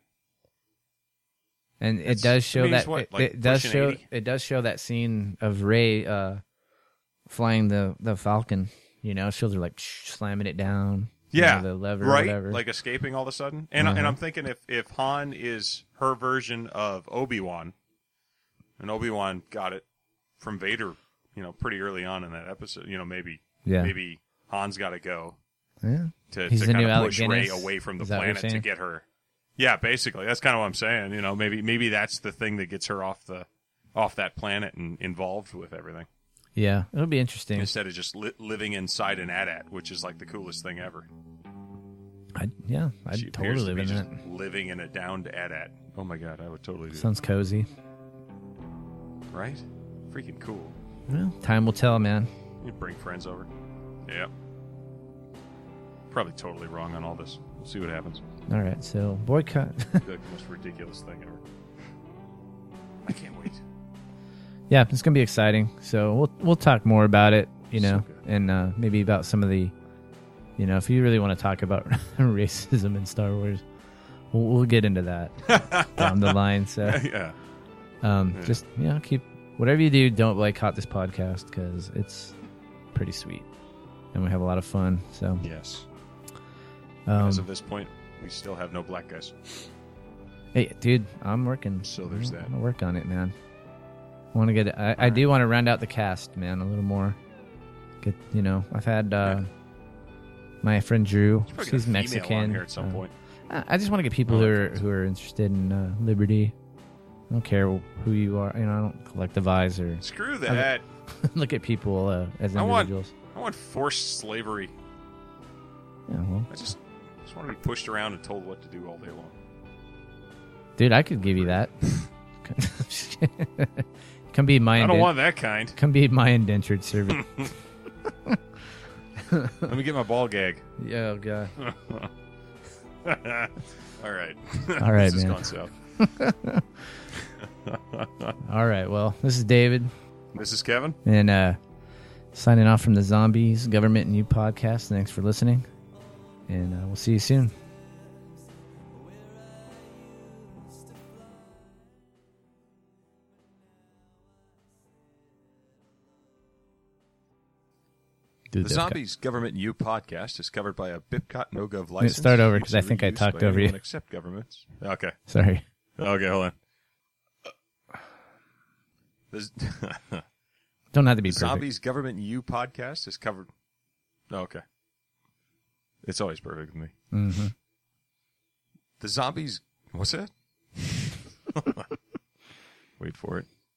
and it It's- does I show mean, he's that what, it, like, it does pushing show eighty? it does show that scene of Rey uh, flying the, the Falcon. You know, shows her like slamming it down. you Yeah, know, the lever, or right? whatever. Like escaping all of a sudden. And and Uh-huh. I'm thinking if if Han is her version of Obi-Wan, and Obi-Wan got it from Vader, you know, pretty early on in that episode. You know, maybe Yeah. maybe Han's got to go yeah, to, He's to the kind new of Alec push Rey Guinness? away from the Is that what you're planet to saying? get her. Yeah, basically, that's kind of what I'm saying. You know, maybe maybe that's the thing that gets her off the off that planet and involved with everything, yeah, it'll be interesting. instead of just li- living inside an A T A T, which is like the coolest thing ever. I'd, yeah, I'd She totally appears to live be in just that. living in a downed A T A T. Oh my god, I would totally do Sounds cozy. that. Right? Freaking cool. Well, time will tell, man. You bring friends over. Yeah. Probably totally wrong on all this. We'll see what happens. All right, so boycott. Like the most ridiculous thing ever. I can't wait. Yeah, it's gonna be exciting. So we'll we'll talk more about it, you know, So good. and uh, maybe about some of the, you know, if you really want to talk about racism in Star Wars, we'll, we'll get into that down the line. So yeah. um, Yeah. just you know, keep whatever you do, don't boycott this podcast because it's pretty sweet, and we have a lot of fun. So Yes. um, As of this point, we still have no black guys. hey, dude, I'm working. So there's I'm that. gonna work on it, man. I want to get. I, I do want to round out the cast, man, a little more. Get you know, I've had uh, Yeah. my friend Drew. Probably get a She's female Mexican. on here at some Uh, point. I I just want to get people Oh, who okay. are who are interested in uh, liberty. I don't care who you are. You know, I don't collectivize or Screw that. look at people uh, as I want- individuals. I want forced slavery. Yeah, well, I just, just want to be pushed around and told what to do all day long. dude, I could give you that. Come be my I don't indent- want that kind. come be my indentured servant. Let me get my ball gag. Yeah, oh god. All right. All right, this man. has gone south. All right. Well, this is David, This is Kevin. and uh, signing off from the Zombies Government and You podcast. Thanks for listening, and uh, we'll see you soon. Dude, The that's Zombies Government U podcast is covered by a BIPCOT NoGov Let's license. start over, Use 'cause I and think I reuse talked by over you. anyone Except governments. Okay. got- Sorry. Okay, hold on. The Don't have to be perfect. Zombies Government U podcast is covered. Oh, okay. It's always perfect with me. Mm-hmm. The Zombies. What's that? Wait for it.